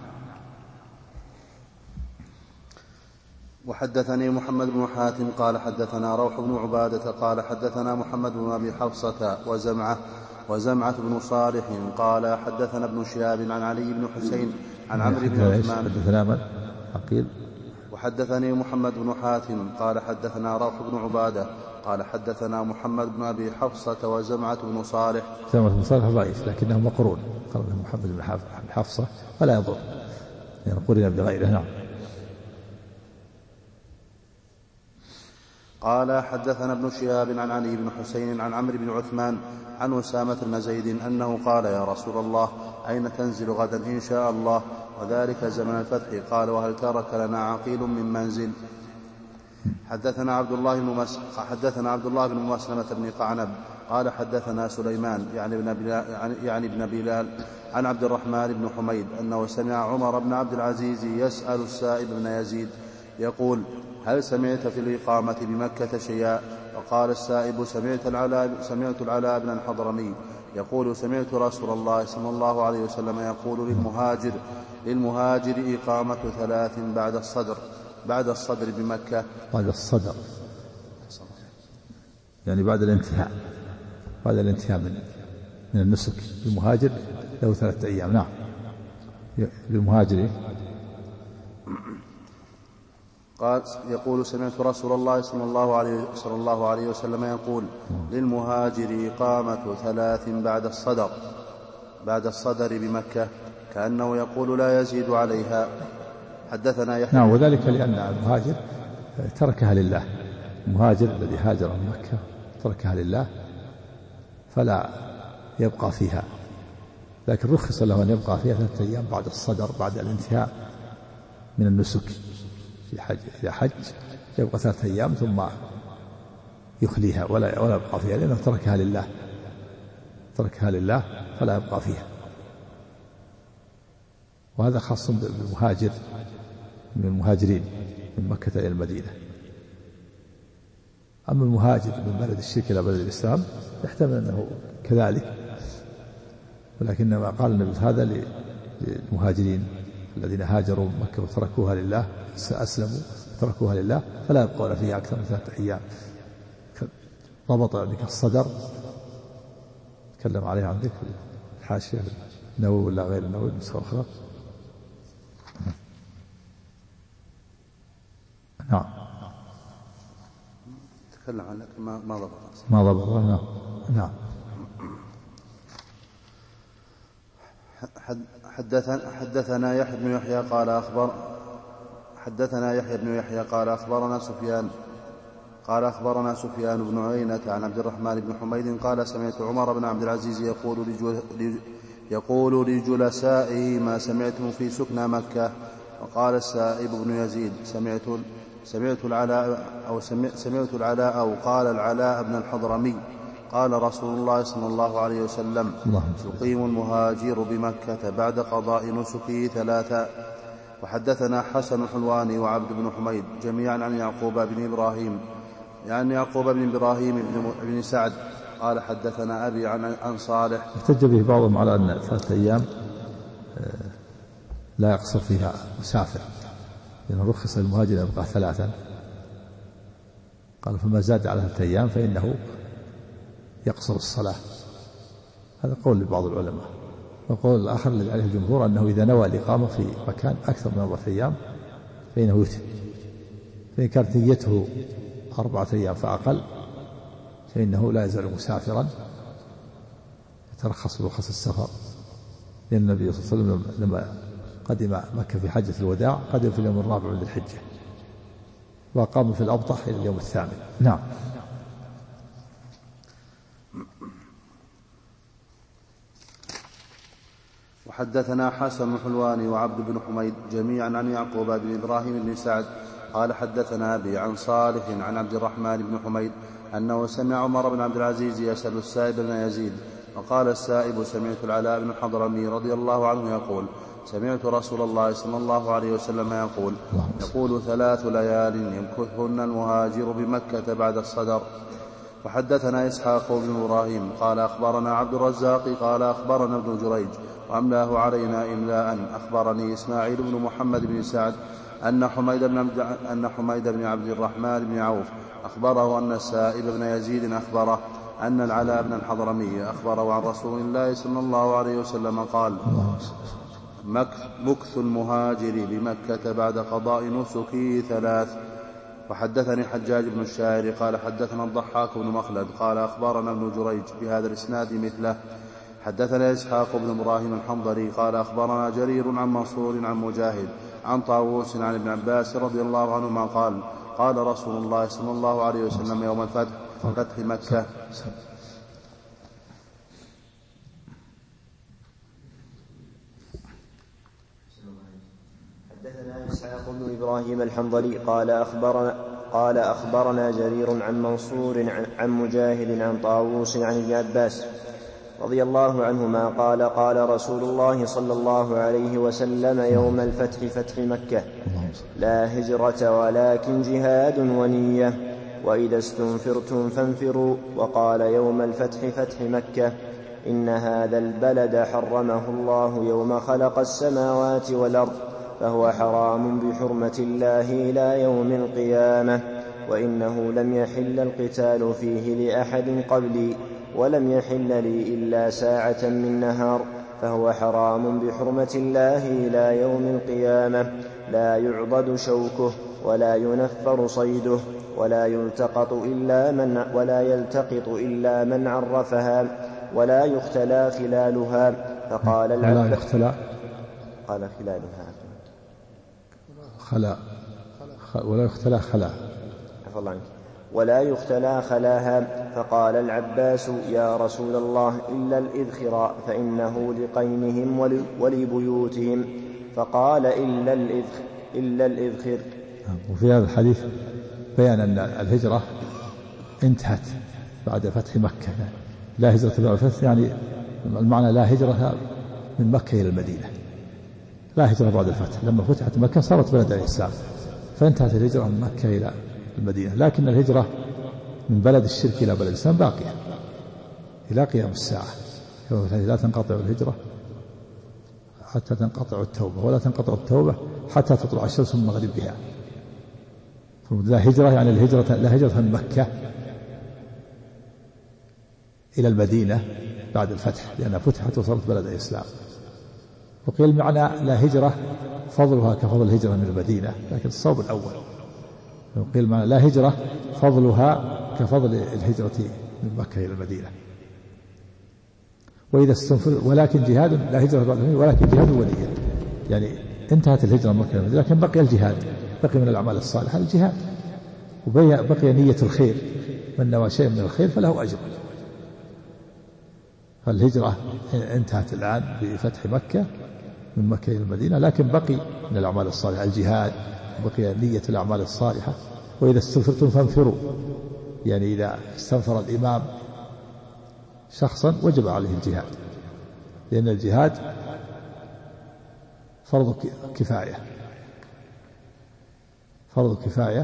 [SPEAKER 4] وحدثني محمد بن حاتم قال حدثنا روح بن عبادة قال حدثنا محمد بن أبي حفصة وزمعة بن صالح قال حدثنا ابن شهاب عن علي بن حسين عن عمرو بن عثمان.
[SPEAKER 5] حدثنا من؟ عقيل.
[SPEAKER 4] وحدثني محمد بن حاتم قال حدثنا روح بن عبادة قال حدثنا محمد بن أبي حفصة وزمعة بن صالح.
[SPEAKER 5] زمعة بن صالح ضعيف لكنه مقرون، قال محمد بن حفصة فلا يضر يعني قرن بغيره. نعم.
[SPEAKER 4] قال حدثنا ابن شهاب عن علي بن حسين عن عمرو بن عثمان عن أسامة بن زيد أنه قال يا رسول الله أين تنزل غدا إن شاء الله وذلك زمن الفتح؟ قال وهل ترك لنا عقيل من منزل؟ حدثنا عبد الله بن مسلمة بن قعنب قال حدثنا سليمان يعني ابن بلال عن عبد الرحمن بن حميد أنه سمع عمر بن عبد العزيز يسأل السائب بن يزيد يقول هل سمعت في الإقامة بمكة شيئا؟ فقال السائب سمعت العلاء بن الحضرمي يقول سمعت رسول الله صلى الله عليه وسلم يقول للمهاجر إقامة 3 بعد الصدر بمكة.
[SPEAKER 5] بعد الصدر يعني بعد الانتهاء من النسك. المهاجر له 3 أيام. نعم. للمهاجر
[SPEAKER 4] قال يقول سمعت رسول الله صلى الله عليه وسلم يقول للمهاجر إقامة 3 بعد الصدر بمكة كأنه يقول لا يزيد عليها. حدثنا يحيى.
[SPEAKER 5] نعم. وذلك لأن المهاجر تركها لله. المهاجر الذي هاجر من مكة تركها لله فلا يبقى فيها، لكن رخص له أن يبقى فيها 3 أيام بعد الصدر بعد الانتهاء من النسك. إذا حج يبقى 3 أيام ثم يخليها ولا يبقى فيها لأنه تركها لله فلا يبقى فيها. وهذا خاص بالمهاجر من المهاجرين من مكة إلى المدينة. أما المهاجر من بلد الشرك إلى بلد الإسلام يحتمل أنه كذلك، ولكن ما قال النبي هذا للمهاجرين الذين هاجروا من مكة وتركوها لله أسلموا تركوها لله فلا يبقون فيها أكثر من 3 أيام. ضبط ذلك الصدر تكلم عليه عن ذلك الحاشية النووي ولا غير النووي نسخة أخرى. نعم.
[SPEAKER 4] تكلم عن لكن
[SPEAKER 5] ما ضبط. نعم.
[SPEAKER 4] حدثنا يحيى بن يحيى قال أخبرنا سفيان بن عيينة عن عبد الرحمن بن حميد قال سمعت عمر بن عبد العزيز يقول لجلسائه ما سمعتم في سكنى مكة. وقال السائب بن يزيد سمعت العلاء أو قال العلاء بن الحضرمي قال رسول الله صلى الله عليه وسلم يقيم المهاجر بمكة بعد قضاء نسكه 3. وحدثنا حسن الحلواني وعبد بن حميد جميعا عن يعقوب بن إبراهيم بن سعد قال حدثنا أبي عن صالح.
[SPEAKER 5] احتج به بعضهم على أن 3 أيام لا يقصر فيها مسافر لأنه رخص للمهاجر يبقى 3. قال فما زاد على 3 أيام فإنه يقصر الصلاة. هذا قول لبعض العلماء. والقول الآخر الذي عليه الجمهور أنه إذا نوى الإقامة في مكان أكثر من 4 أيام فإنه يتم. فإن كانت نيته 4 أيام فأقل فإنه لا يزال مسافرا يترخص برخص السفر. لأن النبي صلى الله عليه وسلم لما قدم مكة في حجة الوداع قدم في اليوم 4 من ذي الحجة وقام في الأبطح إلى اليوم 8. نعم.
[SPEAKER 4] وحدثنا حسن الحلواني وعبد بن حميد جميعا عن يعقوب بن إبراهيم بن سعد قال حدثنا أبي عن صالح عن عبد الرحمن بن حميد أنه سمع عمر بن عبد العزيز يسأل السائب بن يزيد وقال السائب سمعت العلاء بن الحضرمي رضي الله عنه يقول سمعت رسول الله صلى الله عليه وسلم يقول 3 ليال يمكثهن المهاجر بمكة بعد الصدر. وحدثنا إسحاق بن إبراهيم قال أخبرنا عبد الرزاق قال أخبرنا ابن جريج وأملاه علينا إملاء. أخبرني إسماعيل بن محمد بن سعد أن حميد بن عبد الرحمن بن عوف أخبره أن السائب بن يزيد أخبره أن العلاء بن الحضرمي أخبره عن رسول الله صلى الله عليه وسلم قال: مكث المهاجر بمكة بعد قضاء نسكه 3. وحدثني حجاج بن الشاعر قال حدثنا الضحاك بن مخلد قال أخبرنا ابن جريج بهذا الإسناد مثله. حدثنا إسحاق بن إبراهيم الحنظلي قال أخبرنا جرير عن منصور عن مجاهد عن طاووس عن ابن عباس رضي الله عنهما قال: قال رسول الله صلى الله عليه وسلم يوم فتح مكة:
[SPEAKER 7] حدثنا إسحاق بن إبراهيم الحنظلي قال أخبرنا جرير عن منصور عن مجاهد عن طاووس عن ابن عباس رضي الله عنهما قال: قال رسول الله صلى الله عليه وسلم يوم الفتح فتح مكة: لا هجرة ولكن جهاد ونية، وإذا استنفرتم فانفروا. وقال يوم الفتح فتح مكة: إن هذا البلد حرمه الله يوم خلق السماوات والأرض، فهو حرام بحرمة الله إلى يوم القيامة، وإنه لم يحل القتال فيه لأحد قبلي، ولم يحل لي إلا ساعة من نهار، فهو حرام بحرمة الله إلى يوم القيامة، لا يعضد شوكه ولا ينفر صيده ولا يلتقط إلا من عرفها، ولا يختلى خلالها. فقال العباس: قال خلالها
[SPEAKER 5] ولا يختلى خلاها،
[SPEAKER 7] ولا يختلى خلاها. فقال العباس: يا رسول الله إلا الإذخر فإنه لقينهم ولبيوتهم. فقال: إلا الإذخر.
[SPEAKER 5] وفي هذا الحديث بيان أن الهجرة انتهت بعد فتح مكة، لا هجرة بعد الفتح، يعني المعنى لا هجرة من مكة إلى المدينة، لا هجرة بعد الفتح. لما فتحت مكة صارت بلد الإسلام، فانتهت الهجرة من مكة إلى المدينة، لكن الهجرة من بلد الشرك إلى بلد الإسلام باقية إلى قيام الساعة. لا تنقطع الهجرة حتى تنقطع التوبة، ولا تنقطع التوبة حتى تطلع الشمس من مغربها. لا هجرة يعني لا هجرة من مكة إلى المدينة بعد الفتح، لأنها فتحت وصارت بلد الإسلام. وقيل معنى لا هجرة فضلها كفضل الهجرة من المدينة، لكن الصواب الأول. وقيل معنى لا هجرة فضلها كفضل الهجرة من مكة إلى المدينة. وإذا استنفر ولكن جهاد، لا هجرة بعد المدينة ولكن جهاد ونية، يعني انتهت الهجرة من مكة إلى المدينة، لكن بقي الجهاد، بقي من الأعمال الصالحة الجهاد، وبقي نية الخير، من نوى شيء من الخير فله أجر. فالهجرة انتهت الآن بفتح مكة من مكة إلى المدينة، لكن بقي من الأعمال الصالحة الجهاد، بقي نية الأعمال الصالحة. وإذا استنفرتم فانفروا، يعني إذا استنفر الإمام شخصا وجب عليه الجهاد، لأن الجهاد فرض كفاية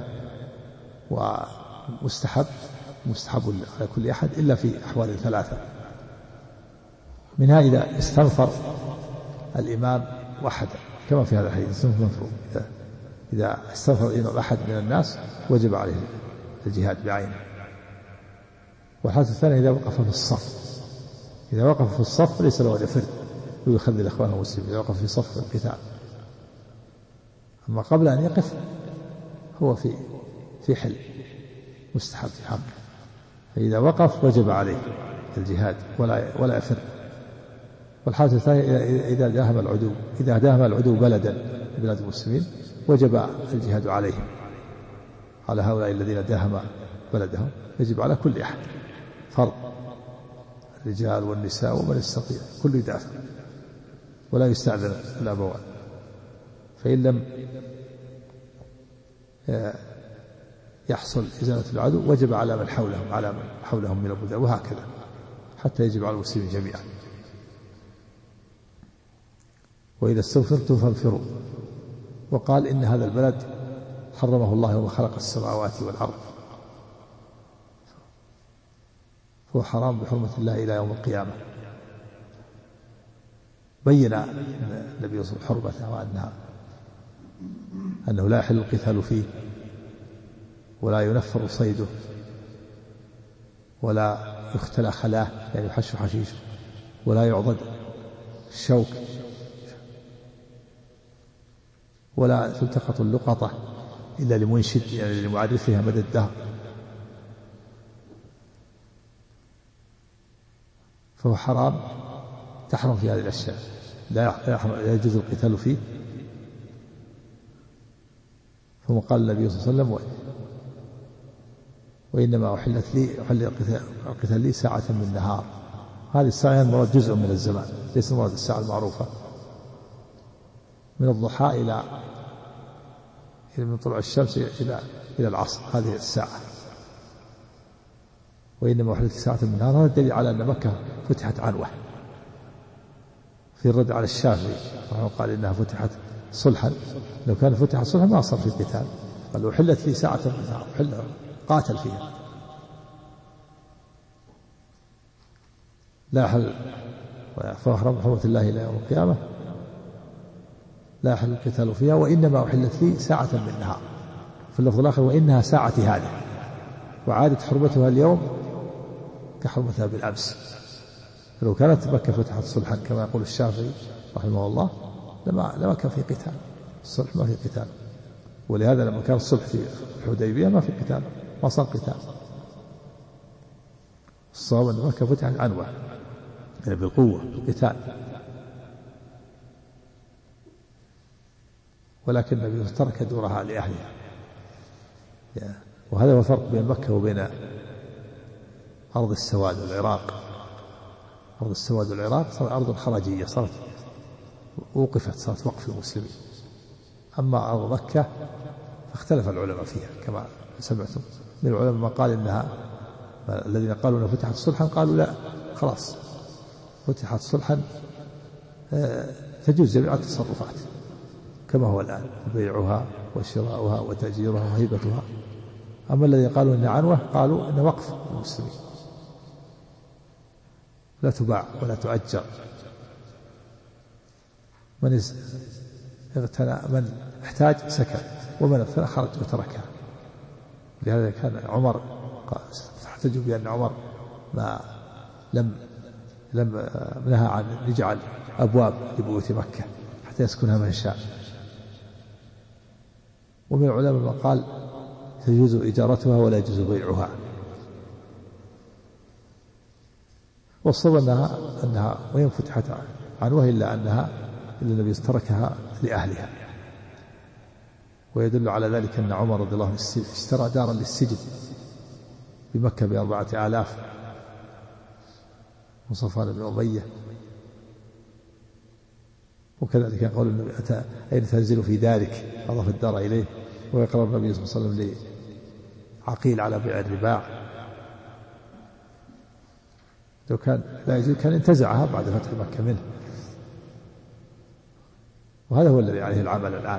[SPEAKER 5] ومستحب على كل أحد إلا في أحوال 3. منها إذا استنفر الإمام وحده كما في هذا الحديث: إذا استنفر الإمام أحد من الناس وجب عليه الجهاد بعينه. والحالة الثانية إذا وقف في الصف، إذا وقف في الصف ليس له أن يفر ويخذل إخوانه المسلمين، إذا وقف في صف القتال. أما قبل أن يقف هو في حل مستحب في حقه، فإذا وقف وجب عليه الجهاد ولا يفر. والحالة الثانية إذا داهم العدو بلدا من بلاد المسلمين وجب الجهاد عليهم، على هؤلاء الذين داهم بلدهم، يجب على كل أحد فرض، الرجال والنساء ومن يستطيع كل يدافع، ولا يستأذن الأبوان. فإن لم يحصل إزالة العدو وجب على من حولهم من البلدان، وهكذا حتى يجب على المسلمين جميعا. وإذا استنفرتم فانفروا. وقال: إن هذا البلد حرمه الله يوم خلق السماوات والأرض، فهو حرام بحرمة الله إلى يوم القيامة. بين النبي صلى الله عليه وسلم حرمته أنه لا يحل القتال فيه، ولا ينفر صيده، ولا يختلى خلاه يعني يحش حشيش، ولا يعضد الشوك، ولا تلتقط اللقطة إلا لمنشد يعني لمعرفها مدى الدهر. فهو حرام تحرم في هذه الأشياء، لا يجوز القتال فيه. ثم قال النبي صلى الله عليه وسلم وإنما أحل القتال لي ساعة من النهار. هذه الساعة المراد جزء من الزمان، ليس مراد الساعة المعروفة من الضحى إلى من طلوع الشمس إلى العصر، هذه الساعة. وإنما أحلت ساعة من النهار. هذا دليل على أن مكة فتحت عنوة. في الرد على الشافعي قال إنها فتحت صلحا، لو كان فتحت صلحا ما صار في قتال. قال لو حلت لي ساعة من النهار قاتل فيها. لا يحل فأحرم حرمة الله إلى يوم القيامة، لا يحل القتال فيها. وإنما أحلت لي ساعة من النهار. في اللفظ الآخر وإنها ساعة هذه، وعادت حرمتها اليوم كحرمتها بالأمس. لو كانت مكة فتحت صلحا كما يقول الشافعي رحمه الله لما كان في قتال. الصلح ما في قتال، ولهذا لما كان الصلح في الحديبية ما في قتال، ما صار قتال. الصواب أن مكة فتحت عنوة يعني بالقوة بالقتال، ولكن النبي ترك دورها لأهلها. وهذا هو الفرق بين مكة وبين أرض السواد والعراق. أرض السواد والعراق صارت أرض خراجية، صارت وقفت، صارت وقف المسلمين. أما أرض مكة فاختلف العلماء فيها كما سمعتم من العلماء ما قال إنها، الذين قالوا أنها فتحت صلحا قالوا لا خلاص فتحت صلحا تجوز جميع التصرفات كما هو الآن، بيعها وشراؤها وتأجيرها وهيبتها. أما الذين قالوا إنها عنوة قالوا إنها وقف المسلمين، لا تباع ولا تؤجر. من احتاج سكن، ومن اغتنى خرج وتركها. لهذا كان عمر احتجوا بأن عمر ما لم نهى عن يجعل أبواب لبيوت مكة حتى يسكنها من شاء. ومن العلماء من قال تجوز إجارتها ولا يجوز بيعها. والصواب أنها وين فتحت عنوة إلا النبي تركها لأهلها. ويدل على ذلك أن عمر رضي الله عنه اشترى دارا للسجن بمكة ب4,000 من صفوان بن أمية. وكذلك يقول النبي أين تنزل في دارك؟ أضاف الدار إليه. ويقرأ النبي صلى الله عليه وسلم لعقيل على بيع الرباع. لو كان لا يجوز كان انتزعها بعد فتح مكة منه. وهذا هو الذي عليه العمل الآن.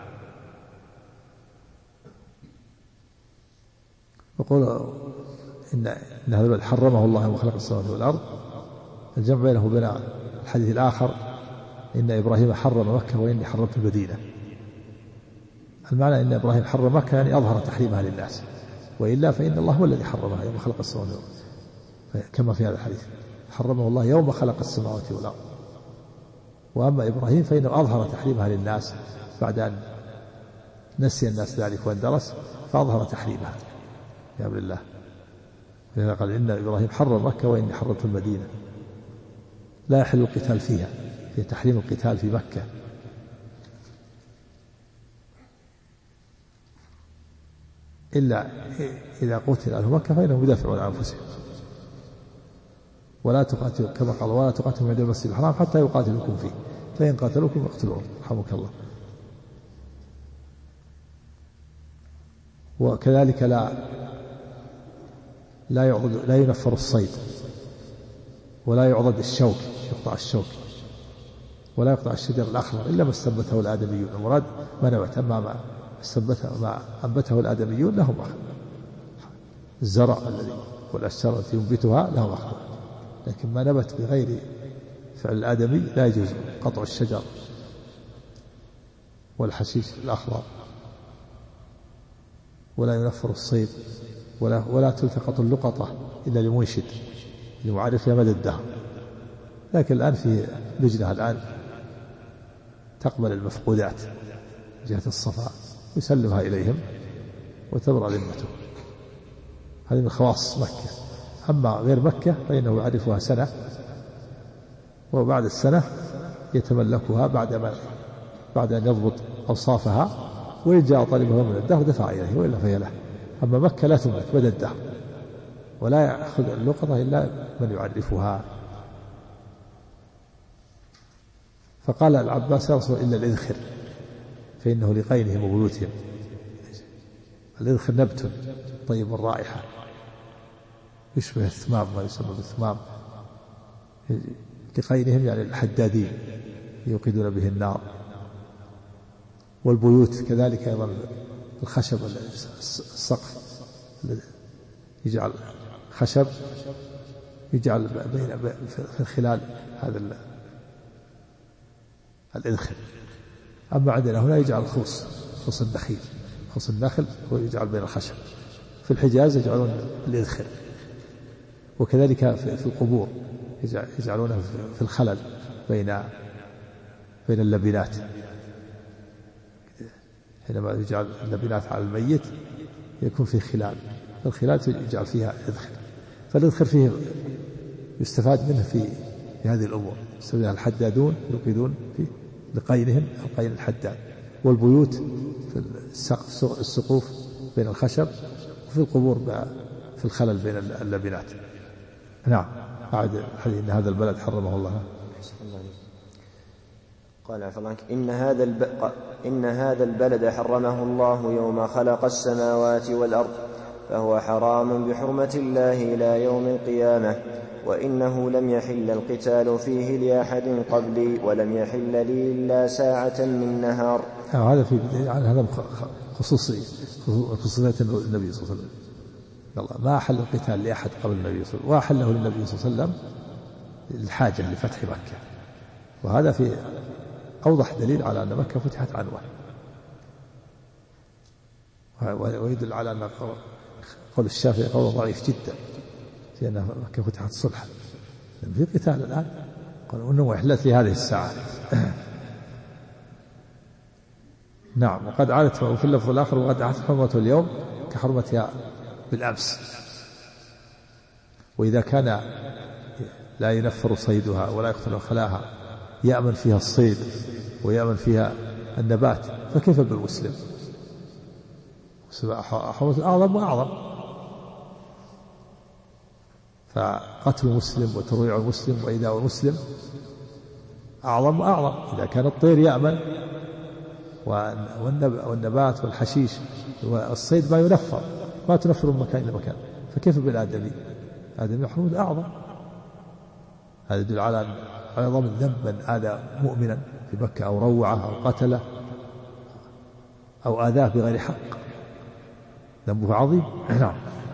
[SPEAKER 5] يقول إن هذا البلد حرمه الله يوم خلق السماوات والأرض. الجمع بينه وبين الحديث الآخر إن إبراهيم حرم مكة وإني حرمت المدينة. المعنى إن إبراهيم حرم مكة يعني أظهر تحريمها للناس، وإلا فإن الله هو الذي حرمها يوم خلق السماوات والأرض، كما في هذا الحديث حرمه الله يوم خلق السماوات والأرض. وأما إبراهيم فإنه أظهر تحريمها للناس بعد أن نسي الناس ذلك واندرس، فأظهر تحريمها يا أمر الله. لذلك قال إن إبراهيم حرم مكة وإني حرمت المدينة. لا يحل القتال فيها، في تحريم القتال في مكة. إلا إذا قتل أهل مكة فإنهم يدافعون عن أنفسهم. ولا تقاتلوا كما قال ولا تقاتلوا عند المسجد الحرام حتى يقاتلوكم فيه فإن قاتلوكم فاقتلوهم رحمك الله. وكذلك لا ينفر الصيد، ولا يعضد الشوك، يقطع الشوك، ولا يقطع الشجر الأخضر إلا ما استنبته الآدميون. المراد ما نبت، أما ما أنبته الآدميون لهم الزرع الذي والأشجار التي ينبتها لهم أخذ، لكن ما نبت بغير فعل الآدمي لا يجوز قطع الشجر والحشيش الأخضر، ولا ينفر الصيد، ولا تلتقط اللقطة إلا لمنشد لمعرفها مدى الدهر. لكن الآن في لجنة الآن تقبل المفقودات جهة الصفاء يسلمها إليهم وتبرأ ذمته. هذه من خواص مكة. أما غير مكة فإنه يعرفها سنة، وبعد السنة يتملكها بعد أن يضبط أوصافها، وإن جاء طالبها من الدهر دفع إليه وإلا فهي له. أما مكة لا تملك مدى الدهر، ولا يأخذ اللقطة إلا من يعرفها. فقال العباس: يا رسول إلا الإذخر فإنه لقينهم وبيوتهم. الإذخر نبت طيب الرائحة يشبه الثمام، ما يسمى بالثمام، لقينهم يعني الحدادين يوقدون به النار. والبيوت كذلك أيضا الخشب، السقف يجعل خشب يجعل في خلال هذا الإذخر. أما عندنا هنا يجعل خص النخيل، خص النخل ويجعل بين الخشب. في الحجاز يجعلون الإذخر، وكذلك في القبور يجعلونه في الخلل بين اللبنات. حينما يجعل اللبنات على الميت يكون في خلال، الخلال يجعل فيها إذخر. فالإذخر فيه يستفاد منه في هذه الأمور، يستفيدها الحدادون يوقدون في لقينهم القين الحداد. والبيوت في السقوف بين الخشب، وفي القبور في الخلل بين اللبنات. نعم. أعد الحديث: إن هذا البلد حرمه الله.
[SPEAKER 7] قال عفوا إن هذا البلد حرمه الله يوم خلق السماوات والأرض، فهو حرام بحرمة الله إلى يوم القيامة، وإنه لم يحل القتال فيه لأحد قبلي، ولم يحل لي إلا ساعة من نهار.
[SPEAKER 5] هذا في هذا خصوصية النبي صلى الله عليه وسلم. ما أحل القتال لأحد قبل النبي صلى الله عليه وسلم، وأحله للنبي صلى الله عليه وسلم للحاجة لفتح مكة. وهذا في أوضح دليل على أن مكة فتحت عنوة، ويدل على أن قول الشافعي قول ضعيف جدا في أن مكة فتحت صلحا، لأن في قتال الآن. قالوا إنه أحلت في هذه الساعة. نعم. وقد عادت في اللفظ الآخر: وقد عادت حرمة اليوم كحرمتها بالأمس. وإذا كان لا ينفر صيدها ولا يقتل خلاها، يأمن فيها الصيد ويأمن فيها النبات، فكيف بالمسلم؟ حرمة أعظم وأعظم. فقتل مسلم وترويع المسلم وإيذاء المسلم أعظم وأعظم. إذا كان الطير يأمن والنبات والحشيش والصيد ما ينفر، ما تنفر من مكان إلى مكان، فكيف بالآدمي؟ آدمي حرمة أعظم. هذا يدل على عظم الذنب من آذى مؤمنا في مكة أو روعه أو قتله أو آذاه بغير حق، ذنبه عظيم. نعم.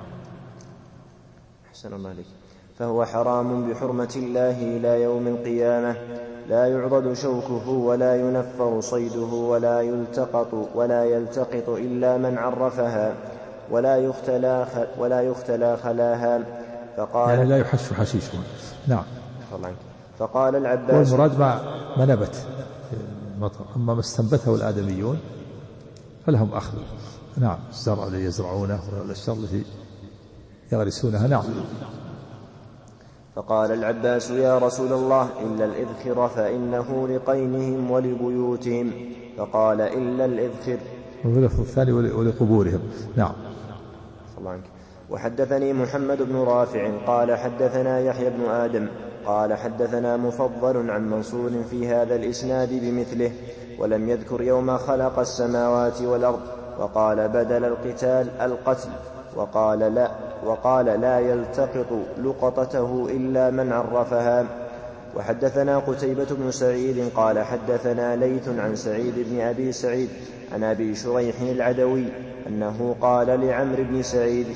[SPEAKER 7] أحسن الله عليك. فهو حرام بحرمة الله إلى يوم القيامة، لا يعضد شوكه ولا ينفر صيده ولا يلتقط إلا من عرفها، ولا يختلى خلاها. فقال
[SPEAKER 5] يعني لا يحش حشيشه. نعم.
[SPEAKER 7] فقال العباس:
[SPEAKER 5] والمراد ما نبت المطر، أما ما استنبته الآدميون فلهم أخذ. نعم. الزرع الذي يزرعونه والأشجار التي يغرسونها. نعم.
[SPEAKER 7] فقال العباس: يا رسول الله إلا الإذخر فإنه لقينهم ولبيوتهم. فقال: إلا الإذخر.
[SPEAKER 5] واللفظ الثاني ولقبورهم. نعم.
[SPEAKER 7] وحدثني محمد بن رافع قال حدثنا يحيى بن آدم قال حدثنا مفضل عن منصور في هذا الإسناد بمثله، ولم يذكر يوم خلق السماوات والأرض، وقال بدل القتال القتل، وقال لا يلتقط لقطته إلا من عرفها. وحدثنا قتيبة بن سعيد قال حدثنا ليث عن سعيد بن أبي سعيد عن أبي شريح العدوي أنه قال لعمرو بن سعيد: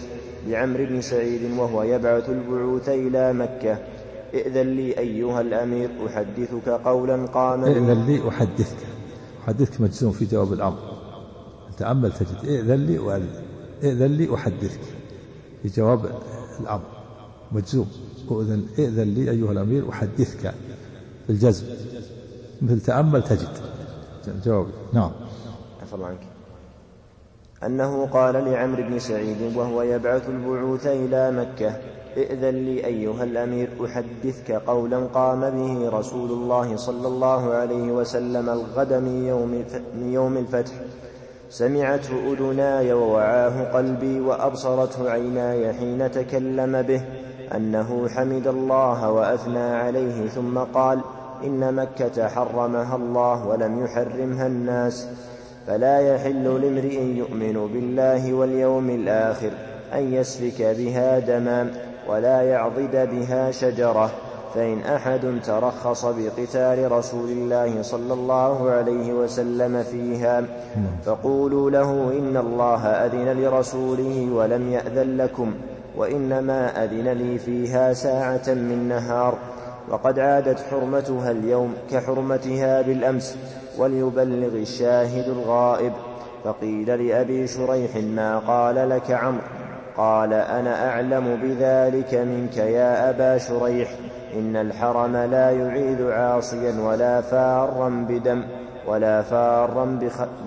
[SPEAKER 7] لعمرو بن سعيد وهو يبعث البعوث إلى مكة: ائذن لي أيها الأمير أحدثك قولا قام به.
[SPEAKER 5] ائذن لي أحدثك مجزوم في جواب الأمر، تأمل تجد ائذن لي أحدثك في جواب الأمر مجزوم، ائذن لي أيها الأمير أحدثك بالجزم، مثل تأمل تجد جواب. نعم.
[SPEAKER 7] عفوا عنك. أنه قال لعمرو بن سعيد وهو يبعث البعوث إلى مكة: ائذن لي أيها الأمير أحدثك قولا قام به رسول الله صلى الله عليه وسلم الغد من يوم الفتح، سمعته أذناي ووعاه قلبي وأبصرته عيناي حين تكلم به، أنه حمد الله وأثنى عليه ثم قال: إن مكة حرمها الله ولم يحرمها الناس، فلا يحل لامرئ يؤمن بالله واليوم الآخر أن يسفك بها دما ولا يعضد بها شجرة، فإن أحد ترخص بقتال رسول الله صلى الله عليه وسلم فيها فقولوا له: إن الله أذن لرسوله ولم يأذن لكم، وإنما أذن لي فيها ساعة من نهار، وقد عادت حرمتها اليوم كحرمتها بالأمس، وليبلغ الشاهد الغائب. فقيل لأبي شريح: ما قال لك عمرو؟ قال: أنا أعلم بذلك منك يا أبا شريح، إن الحرم لا يعيد عاصيا ولا فارا بدم ولا فارا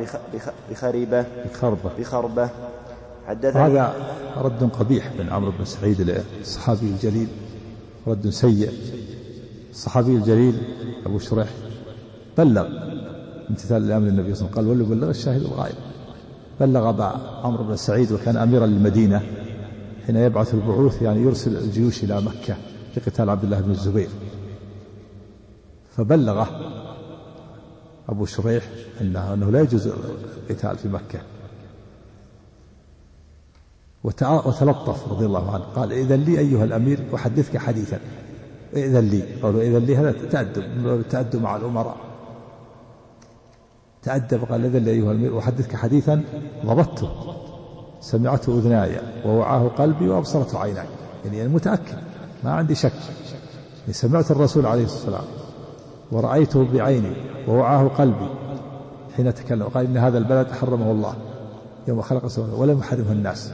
[SPEAKER 7] بخربة.
[SPEAKER 5] هذا رد قبيح من عمرو بن سعيد الصحابي الجليل، رد سيء. الصحابي الجليل أبو شريح بلغ امتثال لأمر النبي صلى الله عليه وسلم، قال: وليبلغ الشاهد الغائب. بلغ أبا عمرو بن سعيد وكان أميرا للمدينة حين يبعث البعوث، يعني يرسل الجيوش إلى مكة لقتال عبد الله بن الزبير، فبلغه أبو شريح أنه لا يجوز القتال في مكة، وتلطف رضي الله عنه، قال: إذن لي أيها الأمير أحدثك حديثا. إذن لي، قالوا إذن لي، هذا تأدب مع الأمراء، تأدب. قال: إذن لي أيها الأمير أحدثك حديثا ضبطته، سمعته أذناي ووعاه قلبي وأبصرته عيناي، يعني متأكد ما عندي شك، يعني سمعت الرسول عليه الصلاة والسلام ورأيته بعيني ووعاه قلبي حين تكلم، قال: إن هذا البلد حرمه الله يوم خلق السماوات ولم يحرمه الناس،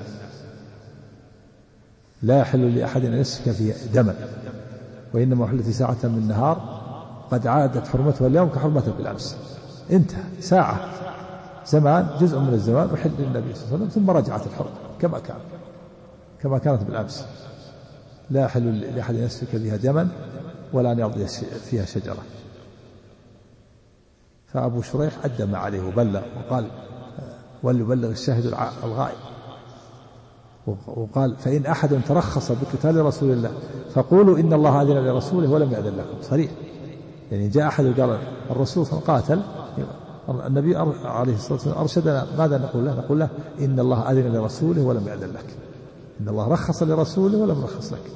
[SPEAKER 5] لا يحل لأحد أن يسفك فيه دما، وإنما حلت ساعة من نهار قد عادت حرمتها اليوم كحرمتها بالأمس. انتهى ساعة زمان، جزء من الزمان وحل للنبي صلى الله عليه وسلم، ثم رجعت الحرمة كما كانت بالأمس. لا يحل لأحد أن يسفك بها دما ولا أن يعضي فيها شجرة. فأبو شريح أدى ما عليه وبلغ، وقال: وليبلغ الشاهد الغائب. وقال: فإن أحد ترخص بقتال رسول الله فقولوا إن الله أذن لرسوله ولم يأذن لكم. صريح، يعني جاء أحد وقال الرسول فقاتل، النبي عليه الصلاة والسلام أرشدنا ماذا نقول له؟ نقول له: إن الله أذن لرسوله ولم يأذن لك، إن الله رخص لرسوله ولم يرخص لك.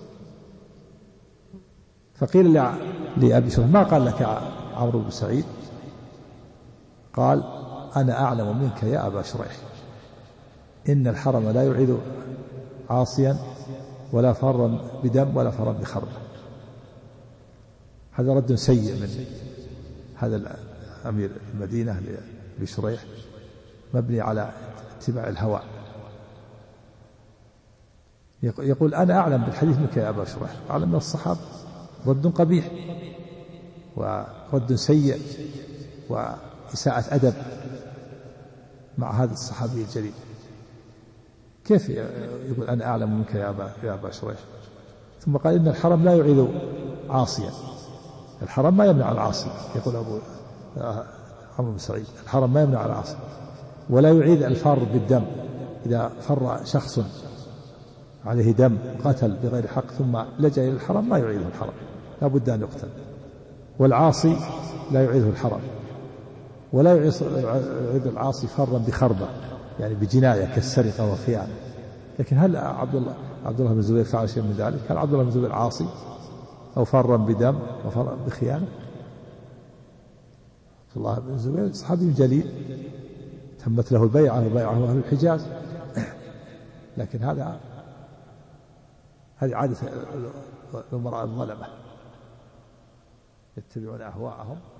[SPEAKER 5] فقيل لأبي شريح: ما قال لك عمرو بن سعيد؟ قال: أنا أعلم منك يا أبا شريح، إن الحرم لا يعيد عاصيا ولا فارا بدم ولا فارا بخربة. هذا رد سيء من هذا أمير المدينة لأبي شريح، مبني على اتباع الهوى. يقول: أنا أعلم بالحديث منك يا أبا شريح، أعلم من الصحابة. رد قبيح ورد سيء وإساءة أدب مع هذا الصحابي الجليل. كيف يقول: أنا أعلم منك يا أبا شريح؟ ثم قال: إن الحرم لا يعيد عاصيا، الحرم ما يمنع العاصي. يقول عمرو بن سعيد: الحرم ما يمنع العاصي، ولا يعيد الفار بالدم. إذا فر شخص عليه دم قتل بغير حق ثم لجأ إلى الحرم ما يعيده الحرم، لا بد أن يقتل. والعاصي لا يعيده الحرم، ولا يعيد العاصي فرا بخربة، يعني بجناية كالسرقة والخيانة. لكن هل عبد الله بن الزبير فعل شيء من ذلك؟ هل عبد الله بن الزبير عاصي أو فرا بدم وفرا بخيانة؟ عبد الله بن الزبير صحابي جليل تمت له البيعة وبيعه أهل الحجاز، لكن هذا هذه عادة الأمراء الظلمة يتبعون أهواءهم